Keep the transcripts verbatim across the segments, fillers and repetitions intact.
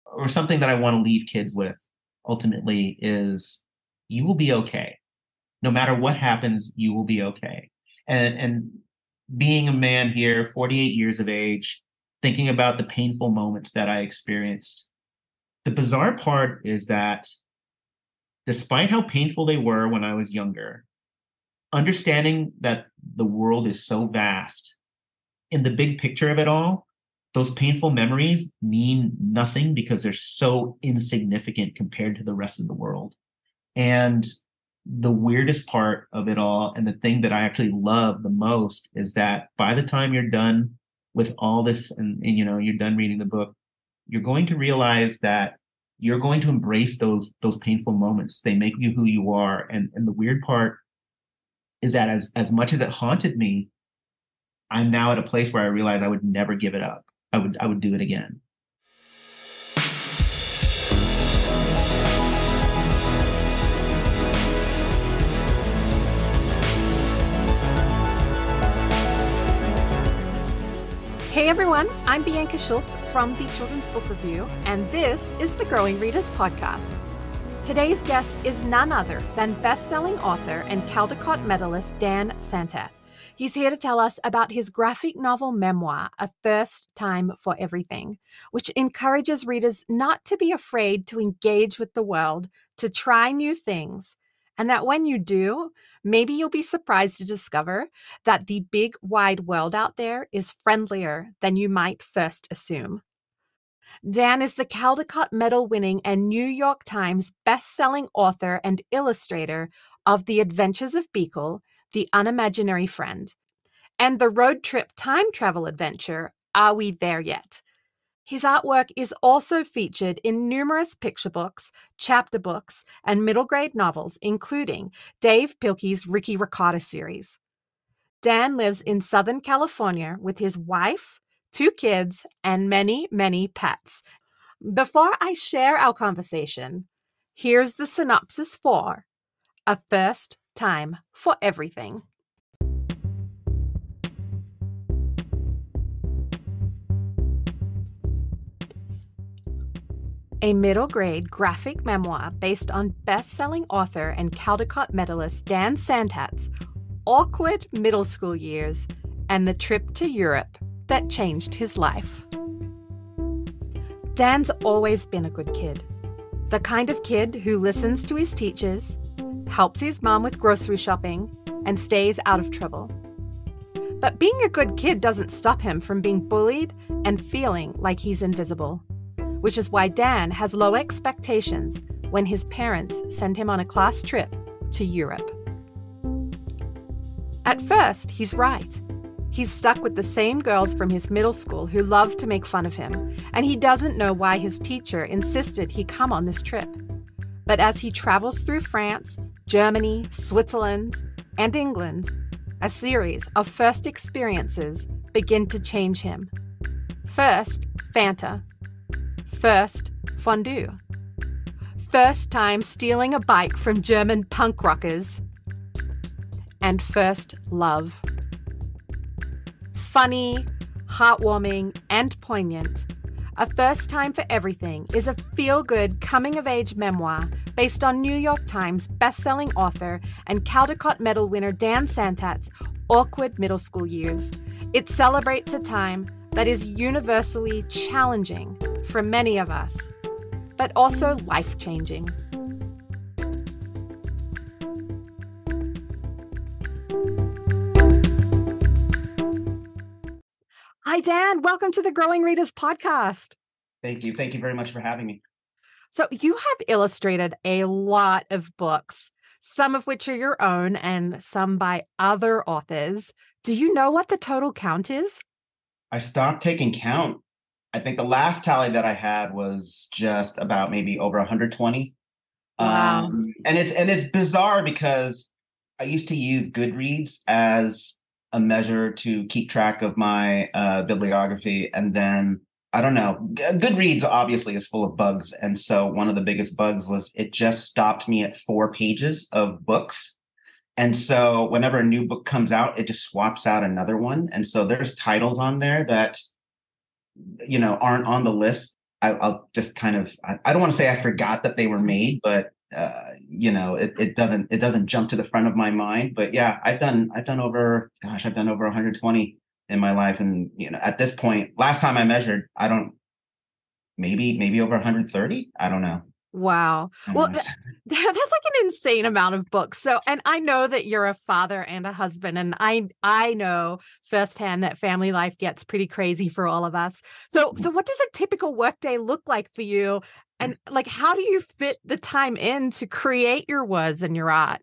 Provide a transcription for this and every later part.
or something that I want to leave kids with ultimately is you will be okay. No matter what happens, you will be okay. And and being a man here, forty-eight years of age, thinking about the painful moments that I experienced, the bizarre part is that despite how painful they were when I was younger, understanding that the world is so vast, in the big picture of it all, those painful memories mean nothing because they're so insignificant compared to the rest of the world. And the weirdest part of it all, and the thing that I actually love the most, is that by the time you're done with all this and, and you know, you're done reading the book, you're going to realize that you're going to embrace those those painful moments. They make you who you are. And and the weird part is that as as much as it haunted me, I'm now at a place where I realize I would never give it up. I would I would do it again. Hey everyone, I'm Bianca Schultz from the Children's Book Review, and this is the Growing Readers Podcast. Today's guest is none other than best-selling author and Caldecott medalist Dan Santat. He's here to tell us about his graphic novel memoir, A First Time for Everything, which encourages readers not to be afraid to engage with the world, to try new things, and that when you do, maybe you'll be surprised to discover that the big wide world out there is friendlier than you might first assume. Dan is the Caldecott Medal-winning and New York Times best-selling author and illustrator of The Adventures of Beekle, The Unimaginary Friend, and the road trip time travel adventure, Are We There Yet? His artwork is also featured in numerous picture books, chapter books, and middle grade novels, including Dave Pilkey's Ricky Ricotta series. Dan lives in Southern California with his wife, two kids, and many, many pets. Before I share our conversation, here's the synopsis for A First Time for Everything. A middle-grade graphic memoir based on best-selling author and Caldecott medalist Dan Santat's awkward middle school years and the trip to Europe that changed his life. Dan's always been a good kid. The kind of kid who listens to his teachers, helps his mom with grocery shopping, and stays out of trouble. But being a good kid doesn't stop him from being bullied and feeling like he's invisible, which is why Dan has low expectations when his parents send him on a class trip to Europe. At first, he's right. He's stuck with the same girls from his middle school who love to make fun of him, and he doesn't know why his teacher insisted he come on this trip. But as he travels through France, Germany, Switzerland, and England, a series of first experiences begin to change him. First, Fanta. First, fondue. First time stealing a bike from German punk rockers. And first love. Funny, heartwarming, and poignant, A First Time for Everything is a feel-good coming-of-age memoir based on New York Times best-selling author and Caldecott Medal winner Dan Santat's awkward middle school years. It celebrates a time that is universally challenging for many of us, but also life-changing. Hi, Dan. Welcome to the Growing Readers Podcast. Thank you. Thank you very much for having me. So you have illustrated a lot of books, some of which are your own and some by other authors. Do you know what the total count is? I stopped taking count. I think the last tally that I had was just about maybe over one hundred twenty. Wow. Um, and it's and it's bizarre because I used to use Goodreads as a measure to keep track of my uh, bibliography. And then, I don't know, Goodreads obviously is full of bugs. And so one of the biggest bugs was it just stopped me at four pages of books. And so whenever a new book comes out, it just swaps out another one. And so there's titles on there that, you know, aren't on the list I, I'll just kind of, I, I don't want to say I forgot that they were made, but uh, you know, it, it doesn't, it doesn't jump to the front of my mind. But yeah, I've done, I've done over, gosh, I've done over one hundred twenty in my life. And, you know, at this point, last time I measured, I don't, maybe, maybe over one hundred thirty. I don't know. Wow. I Well, don't know. th- that's like an insane amount of books. So, and I know that you're a father and a husband, and I I know firsthand that family life gets pretty crazy for all of us. So, so what does a typical workday look like for you? And like, how do you fit the time in to create your words and your art?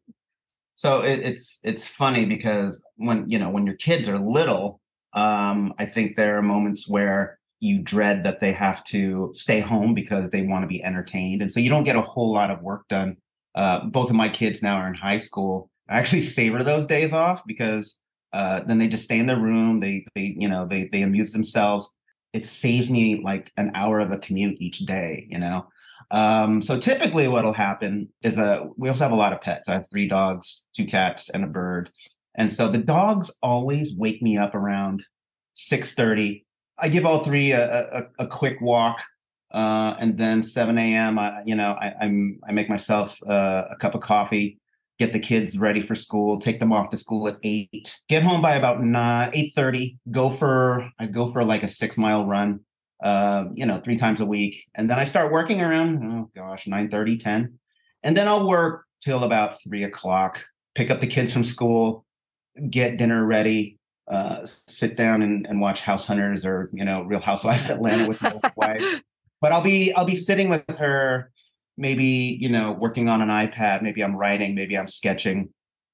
So it, it's it's funny because when you know when your kids are little, um, I think there are moments where you dread that they have to stay home because they want to be entertained, and so you don't get a whole lot of work done. Uh, both of my kids now are in high school. I actually savor those days off because uh, then they just stay in their room. They they you know they they amuse themselves. It saves me like an hour of a commute each day. You know, um, so typically what'll happen is uh, we also have a lot of pets. I have three dogs, two cats, and a bird. And so the dogs always wake me up around six thirty. I give all three a, a, a quick walk. Uh, and then seven a m. I, you know, I, I'm I make myself uh, a cup of coffee, get the kids ready for school, take them off to school at eight, get home by about nine, eight thirty. Go for I go for like a six mile run, uh, you know, three times a week. And then I start working around, oh gosh, nine thirty, ten. And then I'll work till about three o'clock, pick up the kids from school, get dinner ready, uh, sit down and, and watch House Hunters or, you know, Real Housewives of Atlanta with my wife. But I'll be, I'll be sitting with her, maybe, you know, working on an iPad, maybe I'm writing, maybe I'm sketching,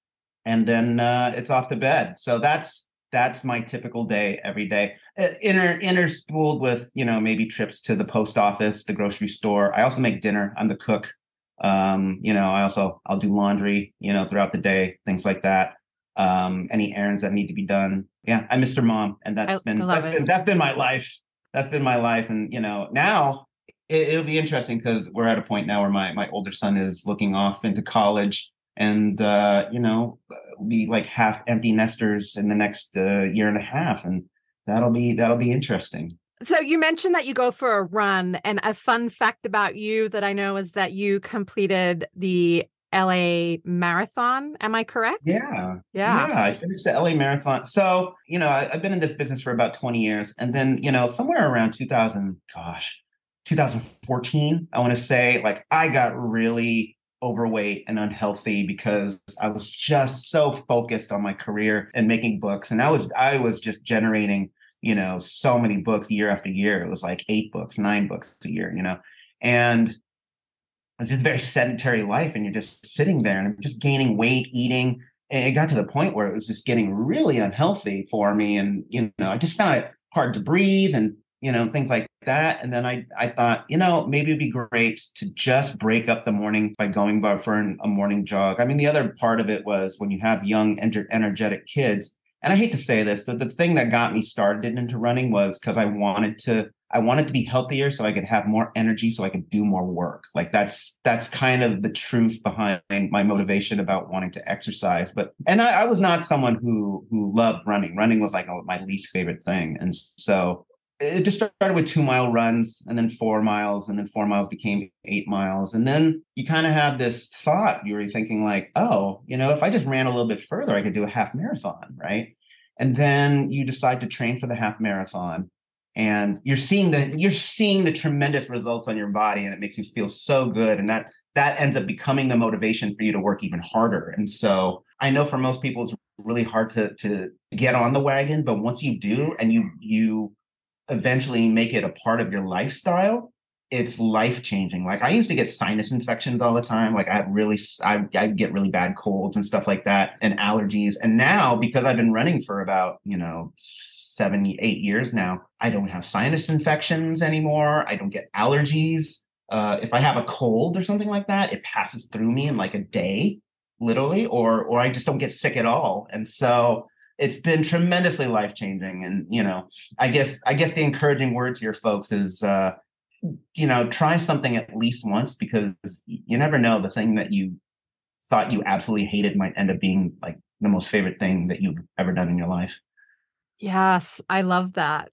and then uh, it's off to bed. So that's, that's my typical day every day. Uh, inter interspooled with, you know, maybe trips to the post office, the grocery store. I also make dinner. I'm the cook. Um, you know, I also I'll do laundry, you know, throughout the day, things like that. Um, any errands that need to be done. Yeah, I'm Mister Mom, and that's I, been I that's love been it. that's been my life. That's been my life, and you know, now it, it'll be interesting because we're at a point now where my my older son is looking off into college, and uh, you know, we'll be like half empty nesters in the next uh, year and a half, and that'll be that'll be interesting. So you mentioned that you go for a run, and a fun fact about you that I know is that you completed the L A Marathon. Am I correct? Yeah. Yeah. Yeah. I finished the L A Marathon. So, you know, I, I've been in this business for about twenty years. And then, you know, somewhere around two thousand, gosh, two thousand fourteen, I want to say, like, I got really overweight and unhealthy because I was just so focused on my career and making books. And I was, I was just generating, you know, so many books year after year. It was like eight books, nine books a year, you know, and it's just a very sedentary life, and you're just sitting there and I'm just gaining weight, eating. And it got to the point where it was just getting really unhealthy for me. And, you know, I just found it hard to breathe and, you know, things like that. And then I, I thought, you know, maybe it'd be great to just break up the morning by going by for an, a morning jog. I mean, the other part of it was when you have young, ener- energetic kids, and I hate to say this, but the thing that got me started into running was because I wanted to I wanted to be healthier so I could have more energy so I could do more work. Like that's that's kind of the truth behind my motivation about wanting to exercise. But and I, I was not someone who who loved running. Running was like my least favorite thing. And so it just started with two mile runs and then four miles and then four miles became eight miles. And then you kind of have this thought, you were thinking like, oh, you know, if I just ran a little bit further, I could do a half marathon, right? And then you decide to train for the half marathon, and you're seeing the you're seeing the tremendous results on your body, and it makes you feel so good, and that that ends up becoming the motivation for you to work even harder. And so I know for most people it's really hard to to get on the wagon, but once you do and you you eventually make it a part of your lifestyle, it's life changing. Like I used to get sinus infections all the time. Like I had really, I, I get really bad colds and stuff like that and allergies. And now because I've been running for about, you know, seven, eight years now, I don't have sinus infections anymore. I don't get allergies. Uh, if I have a cold or something like that, it passes through me in like a day, literally, or, or I just don't get sick at all. And so it's been tremendously life changing. And, you know, I guess, I guess the encouraging word to your folks is, uh, you know, try something at least once, because you never know, the thing that you thought you absolutely hated might end up being like the most favorite thing that you've ever done in your life. Yes, I love that.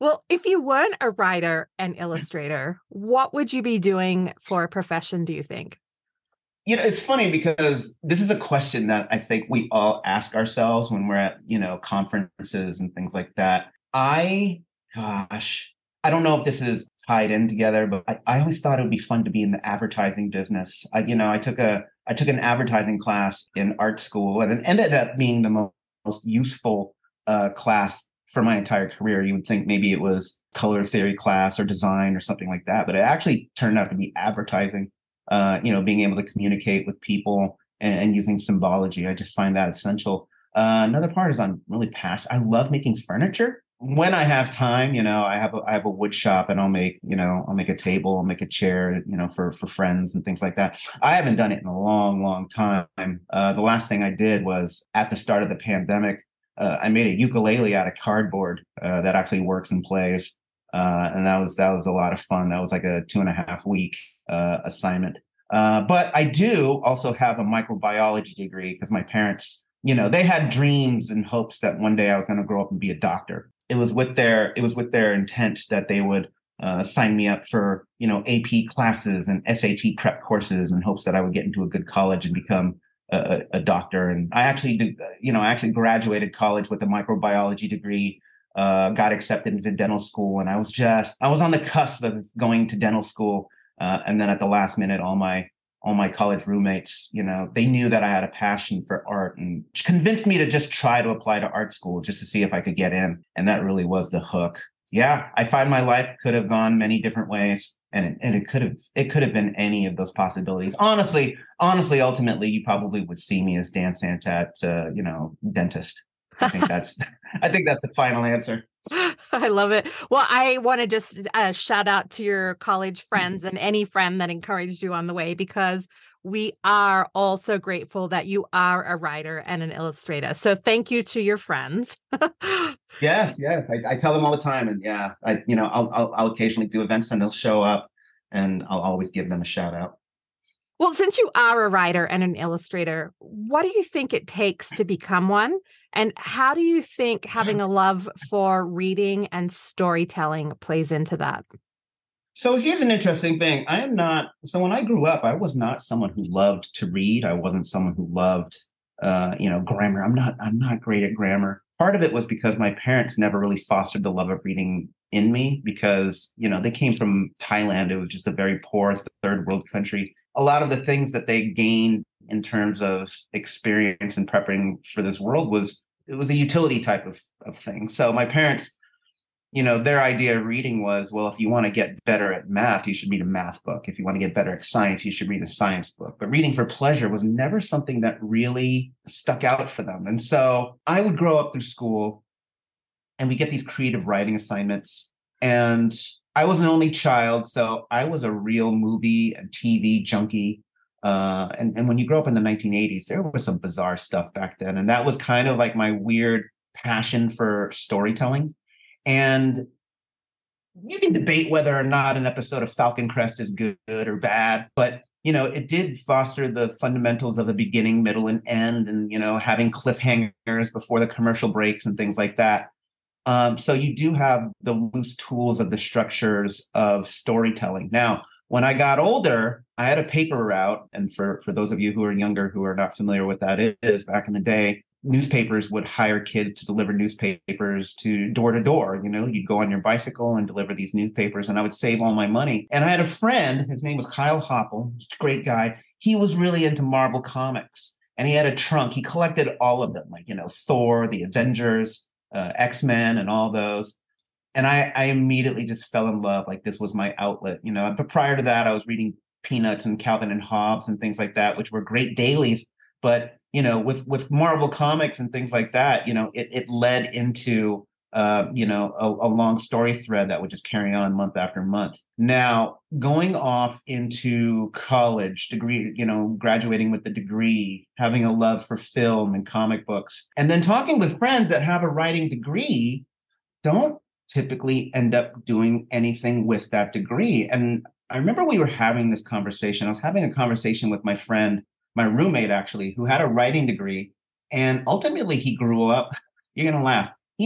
Well, if you weren't a writer and illustrator, what would you be doing for a profession, do you think? You know, it's funny because this is a question that I think we all ask ourselves when we're at, you know, conferences and things like that. I, gosh, I don't know if this is tied in together, but I, I always thought it would be fun to be in the advertising business. I, you know, I took a I took an advertising class in art school, and it ended up being the most, most useful uh, class for my entire career. You would think maybe it was color theory class or design or something like that, but it actually turned out to be advertising. Uh, you know, being able to communicate with people and, and using symbology. I just find that essential. Uh, another part is I'm really passionate. I love making furniture. When I have time, you know, I have a, I have a wood shop, and I'll make, you know, I'll make a table, I'll make a chair, you know, for for friends and things like that. I haven't done it in a long, long time. Uh, the last thing I did was at the start of the pandemic. Uh, I made a ukulele out of cardboard uh, that actually works and plays. Uh, and that was that was a lot of fun. That was like a two and a half week uh, assignment. Uh, but I do also have a microbiology degree because my parents, you know, they had dreams and hopes that one day I was going to grow up and be a doctor. It was with their it was with their intent that they would uh, sign me up for, you know, A P classes and S A T prep courses in hopes that I would get into a good college and become a, a doctor. And I actually do, you know, I actually graduated college with a microbiology degree. Uh, got accepted into dental school, and I was just I was on the cusp of going to dental school, uh, and then at the last minute, all my all my college roommates, you know, they knew that I had a passion for art and convinced me to just try to apply to art school just to see if I could get in, and that really was the hook. Yeah, I find my life could have gone many different ways, and it, and it could have it could have been any of those possibilities. Honestly, honestly, ultimately, you probably would see me as Dan Santat, uh, you know, dentist. I think that's I think that's the final answer. I love it. Well, I want to just uh, shout out to your college friends and any friend that encouraged you on the way, because we are all so grateful that you are a writer and an illustrator. So thank you to your friends. Yes, yes, I, I tell them all the time, and yeah, I you know I'll, I'll I'll occasionally do events and they'll show up, and I'll always give them a shout out. Well, since you are a writer and an illustrator, what do you think it takes to become one? And how do you think having a love for reading and storytelling plays into that? So here's an interesting thing. I am not, so when I grew up, I was not someone who loved to read. I wasn't someone who loved, uh, you know, grammar. I'm not, I'm not great at grammar. Part of it was because my parents never really fostered the love of reading in me because, you know, they came from Thailand. It was just a very poor third world country. A lot of the things that they gained in terms of experience and preparing for this world was, it was a utility type of, of thing. So my parents, you know, their idea of reading was, well, if you want to get better at math, you should read a math book. If you want to get better at science, you should read a science book. But reading for pleasure was never something that really stuck out for them. And so I would grow up through school and we get these creative writing assignments. And I was an only child, so I was a real movie and T V junkie. Uh, and, and when you grow up in the nineteen eighties, there was some bizarre stuff back then. And that was kind of like my weird passion for storytelling. And you can debate whether or not an episode of Falcon Crest is good or bad, but you know, it did foster the fundamentals of the beginning, middle, and end, and you know, having cliffhangers before the commercial breaks and things like that. Um, so you do have the loose tools of the structures of storytelling. Now, when I got older, I had a paper route, and for for those of you who are younger who are not familiar with that is, back in the day, newspapers would hire kids to deliver newspapers to door to door. You know, you'd go on your bicycle and deliver these newspapers, and I would save all my money. And I had a friend, his name was Kyle Hopple, a great guy. He was really into Marvel comics, and he had a trunk. He collected all of them, like, you know, Thor, the Avengers, uh, X-Men, and all those. And I, I immediately just fell in love. Like, this was my outlet, you know. But prior to that, I was reading Peanuts and Calvin and Hobbes and things like that, which were great dailies. But you know, with with Marvel comics and things like that, you know, it it led into uh, you know, a, a long story thread that would just carry on month after month. Now, going off into college, degree, you know, graduating with the degree, having a love for film and comic books, and then talking with friends that have a writing degree, don't typically end up doing anything with that degree. And I remember we were having this conversation. I was having a conversation with my friend, my roommate, actually, who had a writing degree. And ultimately, he grew up, you're going to laugh, he ended up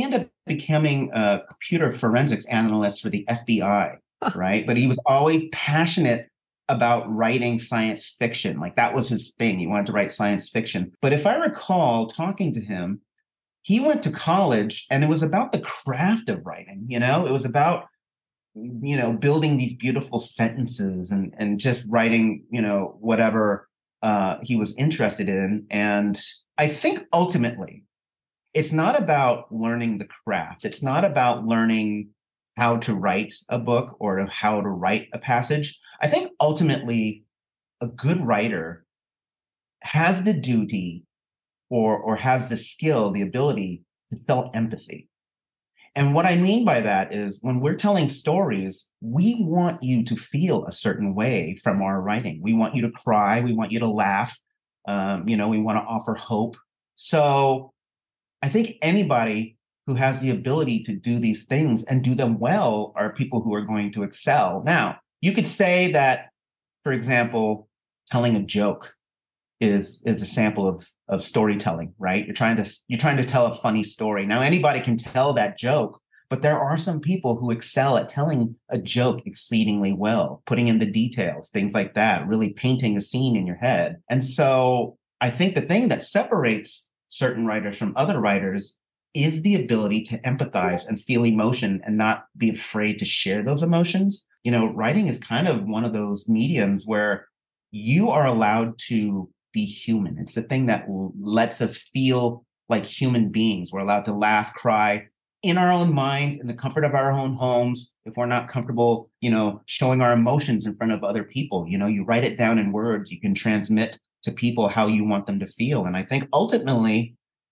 becoming a computer forensics analyst for the F B I, right? But he was always passionate about writing science fiction. Like that was his thing. He wanted to write science fiction. But if I recall talking to him, he went to college and it was about the craft of writing, you know, it was about, you know, building these beautiful sentences and, and just writing, you know, whatever uh, he was interested in. And I think ultimately, it's not about learning the craft. It's not about learning how to write a book or how to write a passage. I think ultimately, a good writer has the duty or, or has the skill, the ability to feel empathy. And what I mean by that is when we're telling stories, we want you to feel a certain way from our writing. We want you to cry. We want you to laugh. Um, you know, we want to offer hope. So I think anybody who has the ability to do these things and do them well are people who are going to excel. Now, you could say that, for example, telling a joke is is a sample of of storytelling, right? You're trying to you're trying to tell a funny story. Now, anybody can tell that joke, but there are some people who excel at telling a joke exceedingly well, putting in the details, things like that, really painting a scene in your head. And so I think the thing that separates certain writers from other writers is the ability to empathize and feel emotion and not be afraid to share those emotions. You know, writing is kind of one of those mediums where you are allowed to be human. It's the thing that lets us feel like human beings. We're allowed to laugh, cry in our own mind, in the comfort of our own homes. If we're not comfortable, you know, showing our emotions in front of other people, you know, you write it down in words, you can transmit to people how you want them to feel. And I think ultimately,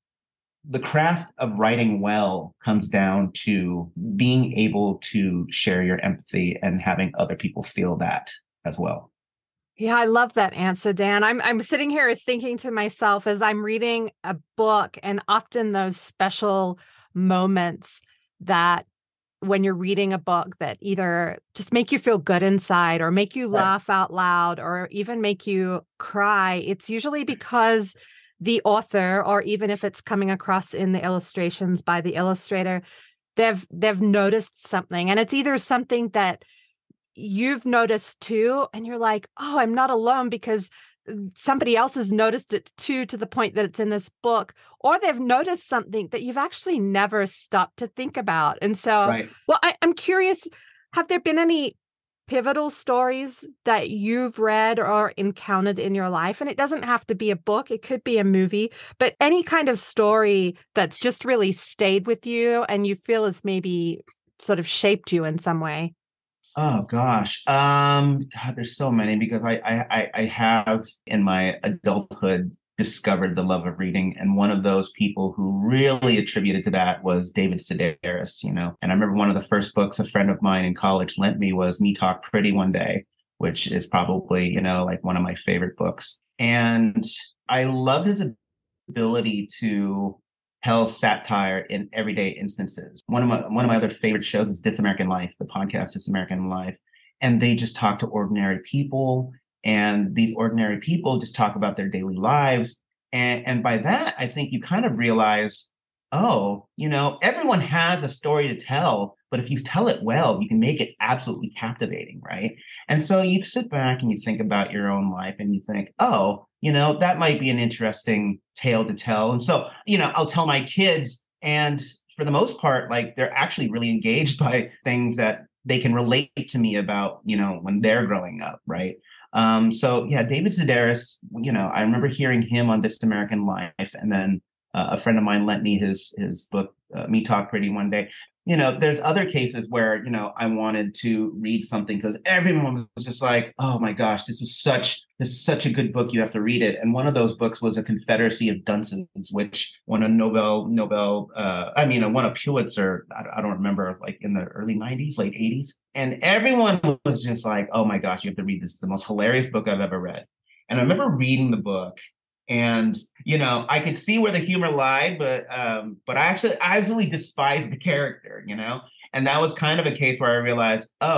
the craft of writing well comes down to being able to share your empathy and having other people feel that as well. Yeah, I love that answer, Dan. I'm I'm sitting here thinking to myself as I'm reading a book, and often those special moments that when you're reading a book that either just make you feel good inside or make you laugh out loud or even make you cry, it's usually because the author, or even if it's coming across in the illustrations by the illustrator, they've they've noticed something. And it's either something that you've noticed too, and you're like, oh, I'm not alone because somebody else has noticed it too, to the point that it's in this book, or they've noticed something that you've actually never stopped to think about. And so, right. well, I, I'm curious, have there been any pivotal stories that you've read or encountered in your life? And it doesn't have to be a book, it could be a movie, but any kind of story that's just really stayed with you and you feel has maybe sort of shaped you in some way. Oh gosh, um, God, there's so many because I, I I have in my adulthood discovered the love of reading, and one of those people who really attributed to that was David Sedaris. You know, and I remember one of the first books a friend of mine in college lent me was Me Talk Pretty One Day, which is probably, you know, like one of my favorite books. And I loved his ability to tell satire in everyday instances. One of my one of my other favorite shows is This American Life, the podcast This American Life. And they just talk to ordinary people. And these ordinary people just talk about their daily lives. And, and by that, I think you kind of realize, oh, you know, everyone has a story to tell, but if you tell it well, you can make it absolutely captivating, right? And so you sit back and you think about your own life and you think, oh, you know, that might be an interesting tale to tell. And so, you know, I'll tell my kids, and for the most part, like they're actually really engaged by things that they can relate to me about, you know, when they're growing up, right? Um, so yeah, David Sedaris, you know, I remember hearing him on This American Life, and then uh, a friend of mine lent me his his book, uh, Me Talk Pretty One Day. You know, there's other cases where, you know, I wanted to read something because everyone was just like, oh my gosh, this is such this is such a good book, you have to read it. And one of those books was A Confederacy of Dunces, which won a Nobel, Nobel, uh, I mean, it won a Pulitzer, I, I don't remember, like in the early nineties, late eighties. And everyone was just like, oh my gosh, you have to read this. It's the most hilarious book I've ever read. And I remember reading the book. And, you know, I could see where the humor lied, but um, but I actually I absolutely despised the character, you know, and that was kind of a case where I realized, oh,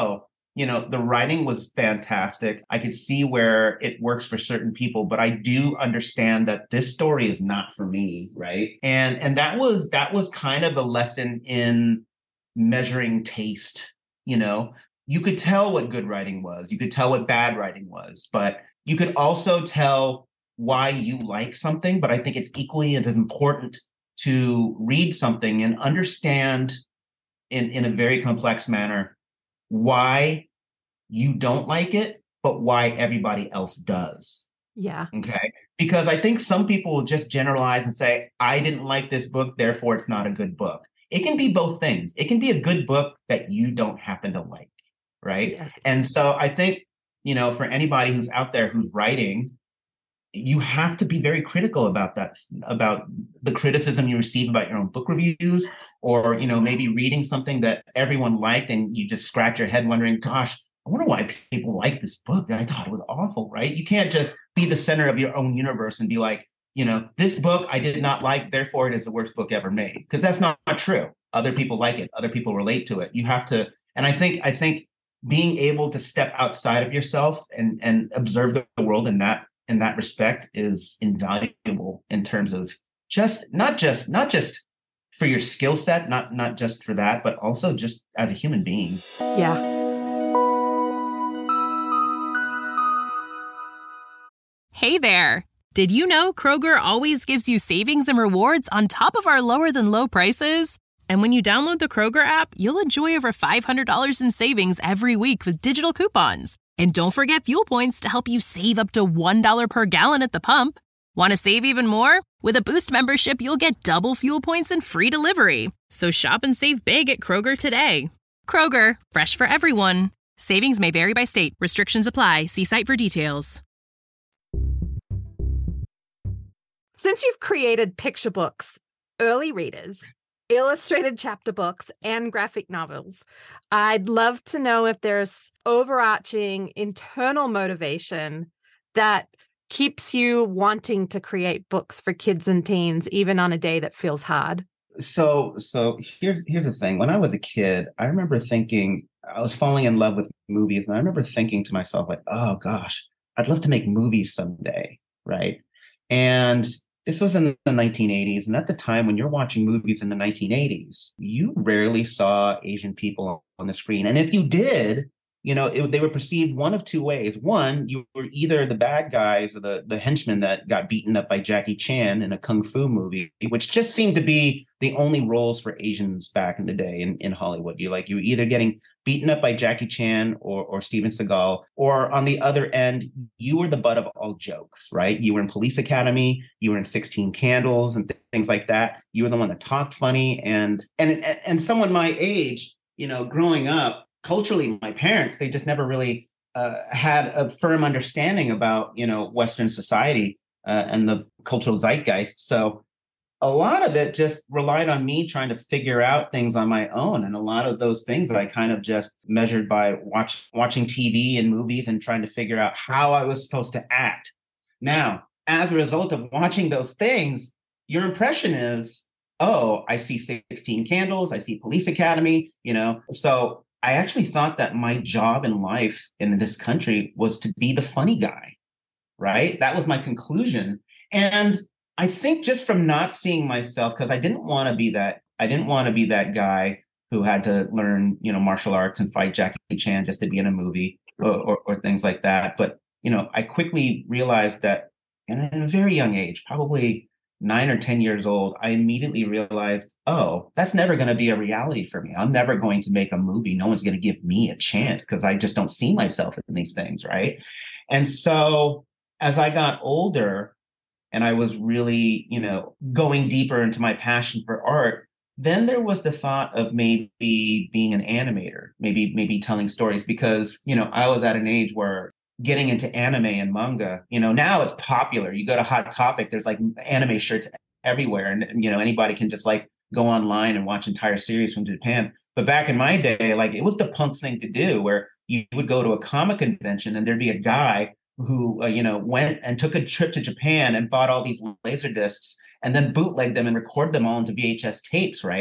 you know, the writing was fantastic. I could see where it works for certain people, but I do understand that this story is not for me, right? And and that was that was kind of a lesson in measuring taste, you know. You could tell what good writing was, you could tell what bad writing was, but you could also tell why you like something. But I think it's equally as important to read something and understand in, in a very complex manner why you don't like it, but why everybody else does. Yeah. Okay. Because I think some people will just generalize and say, I didn't like this book, therefore it's not a good book. It can be both things. It can be a good book that you don't happen to like. Right. Yeah. And so I think, you know, for anybody who's out there who's writing, you have to be very critical about that, about the criticism you receive about your own book reviews, or, you know, maybe reading something that everyone liked and you just scratch your head wondering, gosh, I wonder why people like this book. I thought it was awful, right? You can't just be the center of your own universe and be like, you know, this book I did not like, therefore it is the worst book ever made. Because that's not, not true. Other people like it. Other people relate to it. You have to, and I think, I think being able to step outside of yourself and, and observe the world in that, in that respect is invaluable in terms of just, not just, not just for your skill set, not, not just for that, but also just as a human being. Yeah. Hey there. Did you know Kroger always gives you savings and rewards on top of our lower than low prices? And when you download the Kroger app, you'll enjoy over five hundred dollars in savings every week with digital coupons. And don't forget fuel points to help you save up to one dollar per gallon at the pump. Want to save even more? With a Boost membership, you'll get double fuel points and free delivery. So shop and save big at Kroger today. Kroger, fresh for everyone. Savings may vary by state. Restrictions apply. See site for details. Since you've created picture books, early readers, illustrated chapter books, and graphic novels, I'd love to know if there's overarching internal motivation that keeps you wanting to create books for kids and teens, even on a day that feels hard. So, so here's here's the thing. When I was a kid, I remember thinking I was falling in love with movies, and I remember thinking to myself, like, "Oh gosh, I'd love to make movies someday," right? And this was in the nineteen eighties. And at the time, when you're watching movies in the nineteen eighties, you rarely saw Asian people on the screen. And if you did, you know, it, they were perceived one of two ways. One, you were either the bad guys or the, the henchmen that got beaten up by Jackie Chan in a kung fu movie, which just seemed to be the only roles for Asians back in the day in, in Hollywood. You like you were either getting beaten up by Jackie Chan or, or Steven Seagal, or on the other end, you were the butt of all jokes, right? You were in Police Academy, you were in sixteen Candles and th- things like that. You were the one that talked funny. And, and, and someone my age, you know, growing up, culturally, my parents, they just never really uh, had a firm understanding about, you know, Western society uh, and the cultural zeitgeist. So a lot of it just relied on me trying to figure out things on my own. And a lot of those things I kind of just measured by watch, watching T V and movies and trying to figure out how I was supposed to act. Now, as a result of watching those things, your impression is, oh, I see sixteen Candles, I see Police Academy, you know, so I actually thought that my job in life in this country was to be the funny guy, right? That was my conclusion. And I think just from not seeing myself, because I didn't want to be that, I didn't want to be that guy who had to learn, you know, martial arts and fight Jackie Chan just to be in a movie or, or, or things like that. But, you know, I quickly realized that in a, in a very young age, probably nine or ten years old, I immediately realized, oh, that's never going to be a reality for me. I'm never going to make a movie. No one's going to give me a chance because I just don't see myself in these things, right? And so as I got older and I was really, you know, going deeper into my passion for art, then there was the thought of maybe being an animator, maybe maybe telling stories, because, you know, I was at an age where getting into anime and manga, you know, now it's popular. You go to Hot Topic, there's like anime shirts everywhere. And, you know, anybody can just like go online and watch entire series from Japan. But back in my day, like it was the punk thing to do, where you would go to a comic convention and there'd be a guy who, uh, you know, went and took a trip to Japan and bought all these laser discs and then bootlegged them and recorded them all into V H S tapes, right?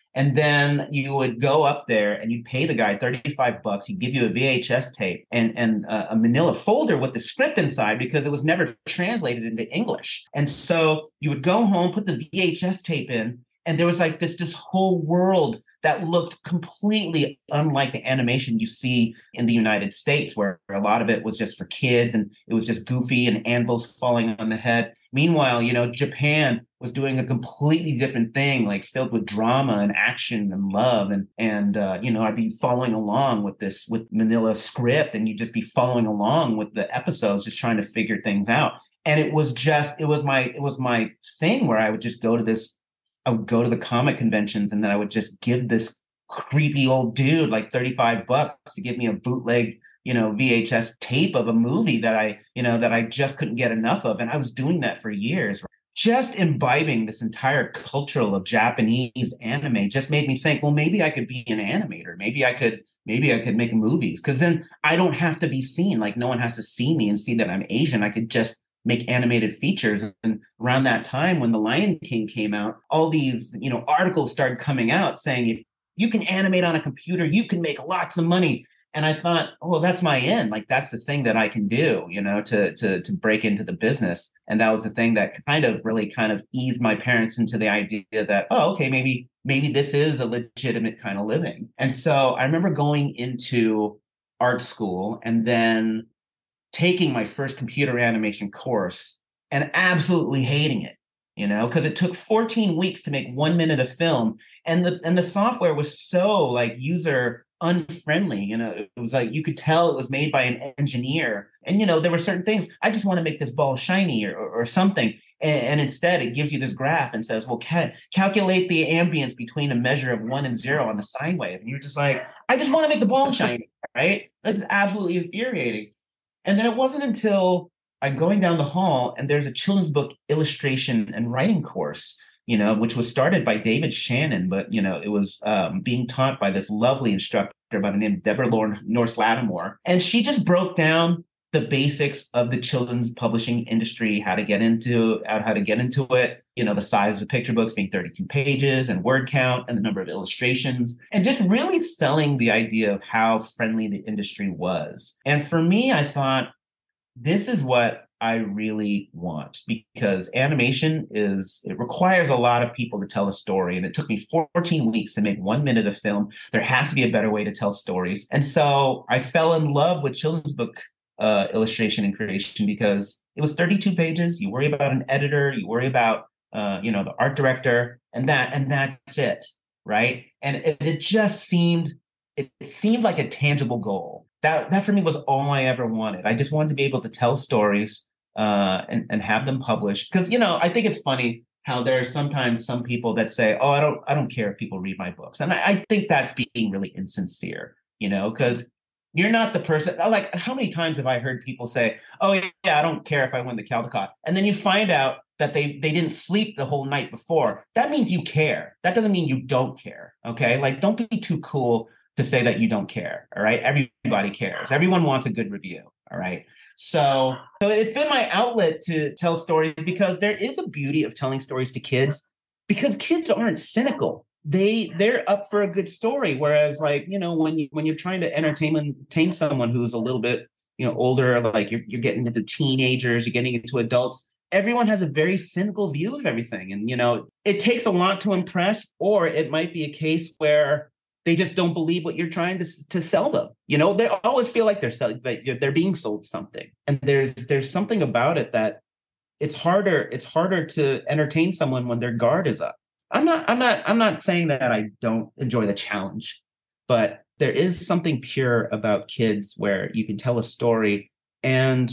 And then you would go up there and you'd pay the guy thirty-five bucks. He'd give you a V H S tape and, and uh, a manila folder with the script inside because it was never translated into English. And so you would go home, put the V H S tape in, and there was like this, this whole world that looked completely unlike the animation you see in the United States, where a lot of it was just for kids and it was just goofy and anvils falling on the head. Meanwhile, you know, Japan was doing a completely different thing, like filled with drama and action and love. And, and uh, you know, I'd be following along with this, with Manila script, and you'd just be following along with the episodes, just trying to figure things out. And it was just, it was my, it was my thing where I would just go to this, I would go to the comic conventions and then I would just give this creepy old dude like thirty-five bucks to give me a bootleg, you know, V H S tape of a movie that I, you know, that I just couldn't get enough of. And I was doing that for years. Just imbibing this entire cultural of Japanese anime just made me think, well, maybe I could be an animator. Maybe I could, maybe I could make movies, because then I don't have to be seen. Like, no one has to see me and see that I'm Asian. I could just make animated features. And around that time when The Lion King came out, all these, you know, articles started coming out saying, if you can animate on a computer, you can make lots of money. And I thought, oh, well, that's my end. Like, that's the thing that I can do, you know, to to to break into the business. And that was the thing that kind of really kind of eased my parents into the idea that, oh, okay, maybe maybe this is a legitimate kind of living. And so I remember going into art school and then taking my first computer animation course and absolutely hating it, you know, because it took fourteen weeks to make one minute of film. And the and the software was so like user unfriendly, you know, it was like you could tell it was made by an engineer. And, you know, there were certain things, I just want to make this ball shiny or, or, or something. And, and instead it gives you this graph and says, well, ca- calculate the ambience between a measure of one and zero on the sine wave. And you're just like, I just want to make the ball shiny, right? That's absolutely infuriating. And then it wasn't until I'm going down the hall and there's a children's book illustration and writing course, you know, which was started by David Shannon, but, you know, it was um, being taught by this lovely instructor by the name of Deborah Norse Lattimore. And she just broke down the basics of the children's publishing industry, how to get into how to get into it, you know, the size of picture books being thirty-two pages and word count and the number of illustrations, and just really selling the idea of how friendly the industry was. And for me, I thought, this is what I really want, because animation is, it requires a lot of people to tell a story. And it took me fourteen weeks to make one minute of film. There has to be a better way to tell stories. And so I fell in love with children's book uh, illustration and creation, because it was thirty-two pages. You worry about an editor, you worry about, uh, you know, the art director, and that, and that's it. Right. And it, it just seemed, it, it seemed like a tangible goal. That, that for me was all I ever wanted. I just wanted to be able to tell stories uh, and, and have them published. Because, you know, I think it's funny how there are sometimes some people that say, oh, I don't I don't care if people read my books. And I, I think that's being really insincere, you know, because you're not the person. Like, how many times have I heard people say, oh, yeah, I don't care if I win the Caldecott. And then you find out that they they didn't sleep the whole night before. That means you care. That doesn't mean you don't care. OK, like, don't be too cool to say that you don't care. All right. Everybody cares. Everyone wants a good review. All right. So, so it's been my outlet to tell stories, because there is a beauty of telling stories to kids, because kids aren't cynical. They they're up for a good story. Whereas, like, you know, when you when you're trying to entertain entertain someone who's a little bit, you know, older, like you're you're getting into teenagers, you're getting into adults, everyone has a very cynical view of everything. And, you know, it takes a lot to impress, or it might be a case where they just don't believe what you're trying to, to sell them. You know, they always feel like they're selling, that they're being sold something. And there's there's something about it that it's harder, it's harder to entertain someone when their guard is up. I'm not, I'm not, I'm not saying that I don't enjoy the challenge, but there is something pure about kids where you can tell a story and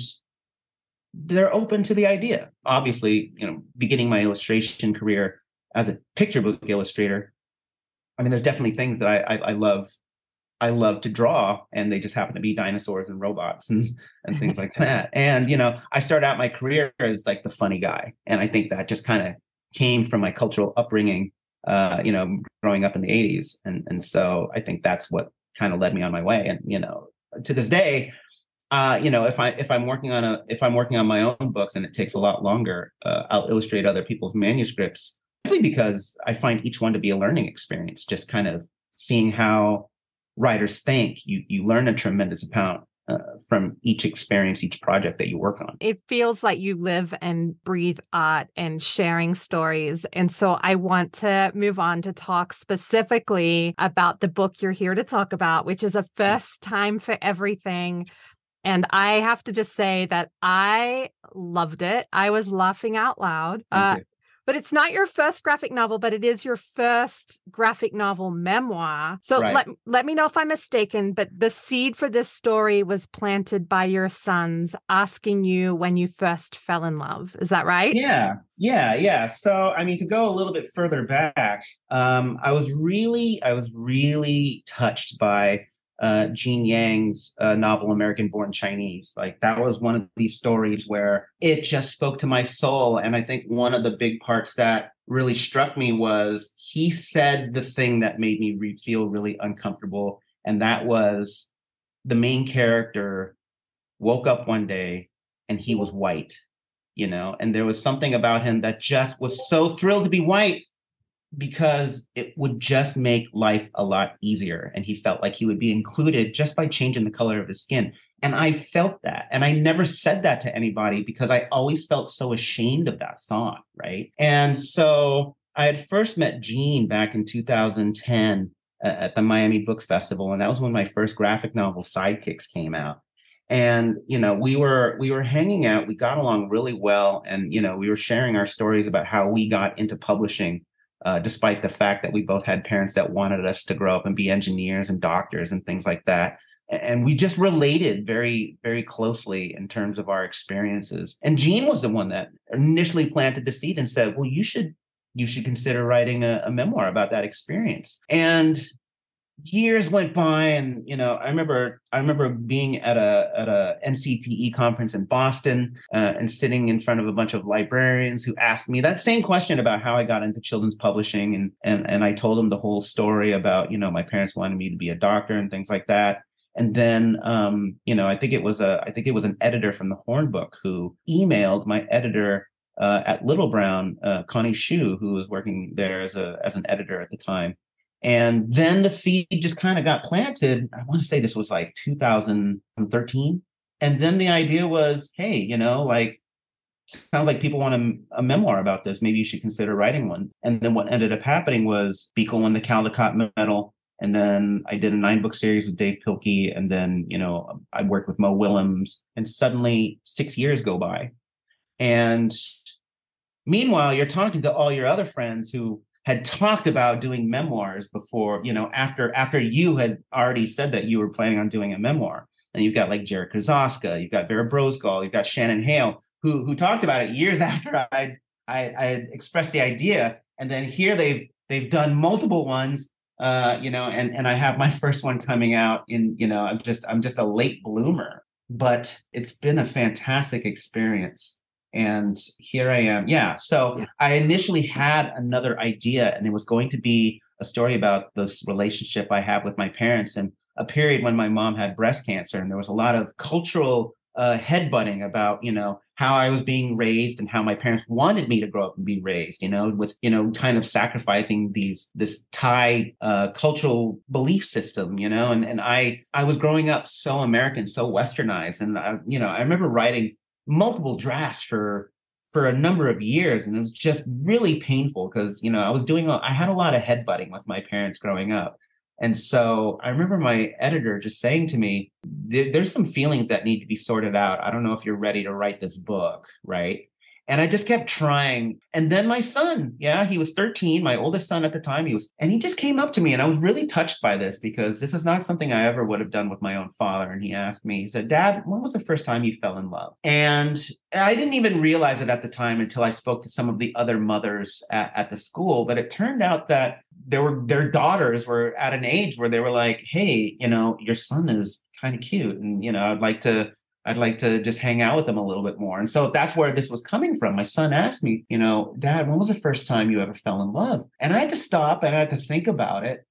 they're open to the idea. Obviously, you know, beginning my illustration career as a picture book illustrator, I mean, there's definitely things that I, I I love I love to draw, and they just happen to be dinosaurs and robots and and things like that. And, you know, I started out my career as like the funny guy, and I think that just kind of came from my cultural upbringing, uh, you know, growing up in the eighties, and and so I think that's what kind of led me on my way. And, you know, to this day, uh, you know, if I if I'm working on a if I'm working on my own books and it takes a lot longer, uh, I'll illustrate other people's manuscripts because I find each one to be a learning experience, just kind of seeing how writers think. You, you learn a tremendous amount uh, from each experience, each project that you work on. It feels like you live and breathe art and sharing stories. And so I want to move on to talk specifically about the book you're here to talk about, which is A First Time for Everything. And I have to just say that I loved it. I was laughing out loud. Uh, but it's not your first graphic novel, but it is your first graphic novel memoir. So Right. let, let me know if I'm mistaken, but the seed for this story was planted by your sons asking you when you first fell in love. Is that right? Yeah, yeah, yeah. So, I mean, to go a little bit further back, um, I was really, I was really touched by uh, Gene Yang's uh, novel, American Born Chinese. Like, that was one of these stories where it just spoke to my soul. And I think one of the big parts that really struck me was he said the thing that made me re- feel really uncomfortable. And that was the main character woke up one day and he was white, you know, and there was something about him that just was so thrilled to be white, because it would just make life a lot easier. And he felt like he would be included just by changing the color of his skin. And I felt that. And I never said that to anybody because I always felt so ashamed of that song. Right. And so I had first met Gene back in two thousand ten uh, at the Miami Book Festival. And that was when my first graphic novel, Sidekicks, came out. And, you know, we were we were hanging out. We got along really well. And, you know, we were sharing our stories about how we got into publishing. Uh, despite the fact that we both had parents that wanted us to grow up and be engineers and doctors and things like that. And we just related very, very closely in terms of our experiences. And Gene was the one that initially planted the seed and said, well, you should you should consider writing a, a memoir about that experience. And years went by, and you know, I remember I remember being at a at a N C P E conference in Boston uh, and sitting in front of a bunch of librarians who asked me that same question about how I got into children's publishing, and and and I told them the whole story about, you know, my parents wanted me to be a doctor and things like that. And then, um, you know, I think it was a I think it was an editor from the Hornbook who emailed my editor uh, at Little Brown, uh, Connie Shu, who was working there as a as an editor at the time. And then the seed just kind of got planted. I want to say this was like two thousand thirteen. And then the idea was, hey, you know, like, sounds like people want a, a memoir about this. Maybe you should consider writing one. And then what ended up happening was Beekle won the Caldecott Medal. And then I did a nine book series with Dave Pilkey. And then, you know, I worked with Mo Willems. And suddenly six years go by. And meanwhile, you're talking to all your other friends who had talked about doing memoirs before, you know, after after you had already said that you were planning on doing a memoir. And you've got like Jared Krasoska, you've got Vera Brosgol, you've got Shannon Hale, who who talked about it years after I I I had expressed the idea. And then here they've they've done multiple ones, uh, you know, and and I have my first one coming out in, you know, I'm just I'm just a late bloomer, but it's been a fantastic experience. And here I am. Yeah. So yeah. I initially had another idea, and it was going to be a story about this relationship I have with my parents, and a period when my mom had breast cancer. And there was a lot of cultural uh, headbutting about, you know, how I was being raised and how my parents wanted me to grow up and be raised, you know, with, you know, kind of sacrificing these, this Thai uh, cultural belief system, you know, and, and I, I was growing up so American, so westernized. And, I, you know, I remember writing multiple drafts for for a number of years, and it was just really painful because, you know, I was doing a, I had a lot of headbutting with my parents growing up. And so I remember my editor just saying to me, there's some feelings that need to be sorted out. I don't know if you're ready to write this book, right? And I just kept trying. And then my son, yeah, he was thirteen, my oldest son at the time, he was, and he just came up to me, and I was really touched by this because this is not something I ever would have done with my own father. And he asked me, he said, Dad, when was the first time you fell in love? And I didn't even realize it at the time until I spoke to some of the other mothers at, at the school. But it turned out that there were, their daughters were at an age where they were like, hey, you know, your son is kind of cute. And, you know, I'd like to, I'd like to just hang out with him a little bit more. And so that's where this was coming from. My son asked me, you know, Dad, when was the first time you ever fell in love? And I had to stop and I had to think about it.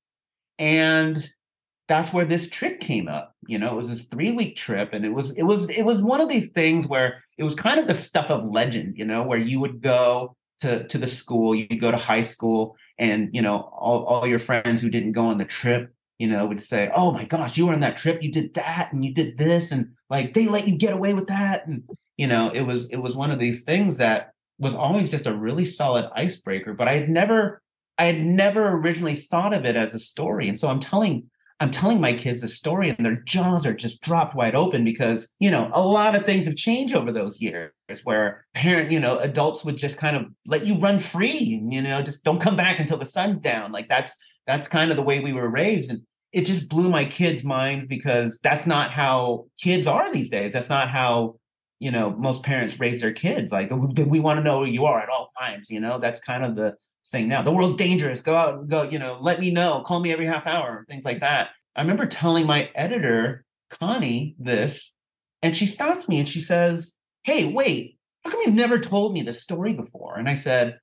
And that's where this trip came up. You know, it was this three week trip. And it was, it was, it was one of these things where it was kind of the stuff of legend, you know, where you would go to, to the school, you go to high school, and, you know, all, all your friends who didn't go on the trip, you know, would say, oh my gosh, you were on that trip, you did that, and you did this, and like, they let you get away with that. And, you know, it was, it was one of these things that was always just a really solid icebreaker, but I had never, I had never originally thought of it as a story. And so I'm telling I'm telling my kids the story, and their jaws are just dropped wide open because, you know, a lot of things have changed over those years where parent, you know, adults would just kind of let you run free and, you know, just don't come back until the sun's down. Like that's, that's kind of the way we were raised. And it just blew my kids' minds because that's not how kids are these days. That's not how, you know, most parents raise their kids. Like, we want to know who you are at all times. You know, that's kind of the thing now. The world's dangerous. Go out and go, you know, let me know. Call me every half hour, things like that. I remember telling my editor, Connie, this, and she stopped me and she says, hey, wait, how come you've never told me this story before? And I said,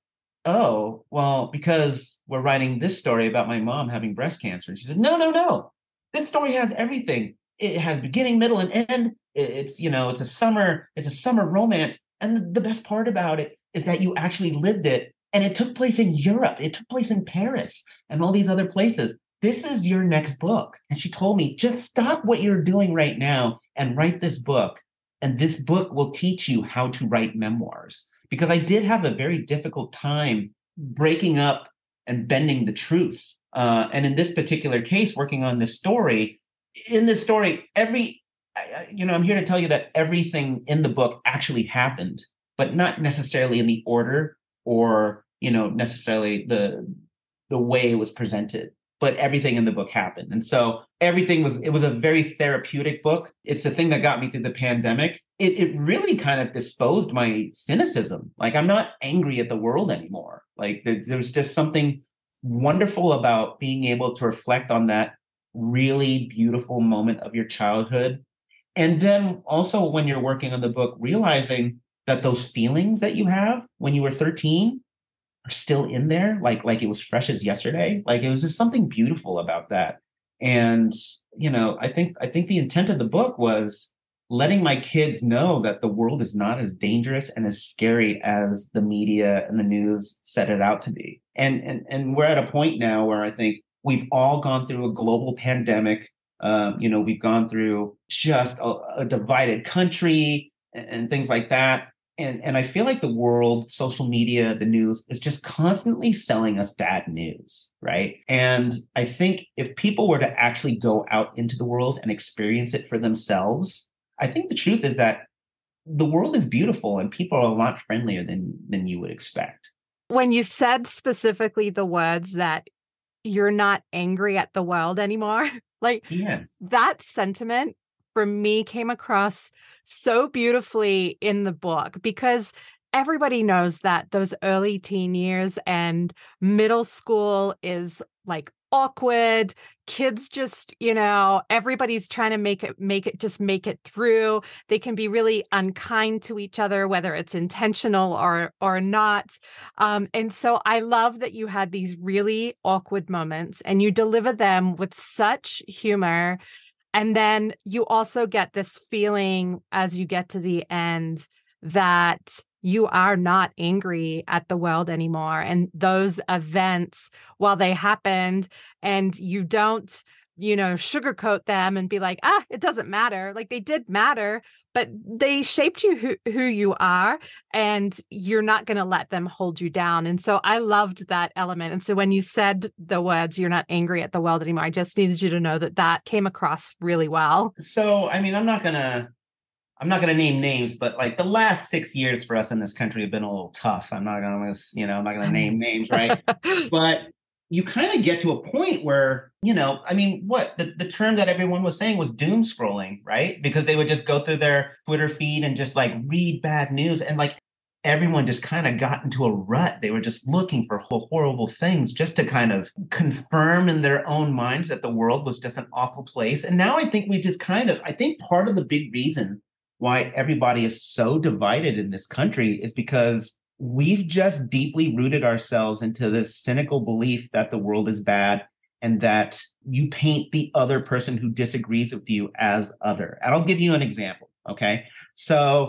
oh, well, because we're writing this story about my mom having breast cancer. And she said, no, no, no. This story has everything. It has beginning, middle, and end. It's, you know, it's a summer, it's a summer romance. And the best part about it is that you actually lived it. And it took place in Europe. It took place in Paris and all these other places. This is your next book. And she told me, just stop what you're doing right now and write this book. And this book will teach you how to write memoirs. Because I did have a very difficult time breaking up and bending the truth. Uh, and in this particular case, working on this story, in this story, every, you know, I'm here to tell you that everything in the book actually happened, but not necessarily in the order or, you know, necessarily the the way it was presented, but everything in the book happened. And so everything was, it was a very therapeutic book. It's the thing that got me through the pandemic. It, it really kind of disposed my cynicism. Like, I'm not angry at the world anymore. Like there, there was just something wonderful about being able to reflect on that really beautiful moment of your childhood. And then also when you're working on the book, realizing that those feelings that you have when you were thirteen are still in there, like like it was fresh as yesterday. Like it was just something beautiful about that. And, you know, I think I think the intent of the book was letting my kids know that the world is not as dangerous and as scary as the media and the news set it out to be. And and and we're at a point now where I think we've all gone through a global pandemic. Um, you know, we've gone through just a, a divided country and, and things like that. And, and I feel like the world, social media, the news is just constantly selling us bad news, right? And I think if people were to actually go out into the world and experience it for themselves, I think the truth is that the world is beautiful and people are a lot friendlier than than you would expect. When you said specifically the words that you're not angry at the world anymore, like Yeah. that sentiment for me came across so beautifully in the book, because everybody knows that those early teen years and middle school is like awkward. Kids just, you know, everybody's trying to make it, make it, just make it through. They can be really unkind to each other, whether it's intentional or, or not. Um, and so I love that you had these really awkward moments and you deliver them with such humor. And then you also get this feeling as you get to the end that you are not angry at the world anymore. And those events, while they happened and you don't, you know, sugarcoat them and be like, ah, it doesn't matter. Like they did matter, but they shaped you who, who you are, and you're not going to let them hold you down. And so I loved that element. And so when you said the words, you're not angry at the world anymore, I just needed you to know that that came across really well. So, I mean, I'm not going to, I'm not going to name names, but like the last six years for us in this country have been a little tough. I'm not going to, you know, I'm not going to name names, right? But you kind of get to a point where, you know, I mean, what the, the term that everyone was saying was doom scrolling, right? Because they would just go through their Twitter feed and just like read bad news. And like everyone just kind of got into a rut. They were just looking for horrible things just to kind of confirm in their own minds that the world was just an awful place. And now I think we just kind of, I think part of the big reason why everybody is so divided in this country is because we've just deeply rooted ourselves into this cynical belief that the world is bad and that you paint the other person who disagrees with you as other. And I'll give you an example, okay? So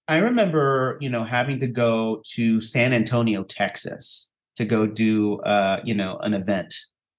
I remember, you know, having to go to San Antonio, Texas to go do, uh, you know, an event.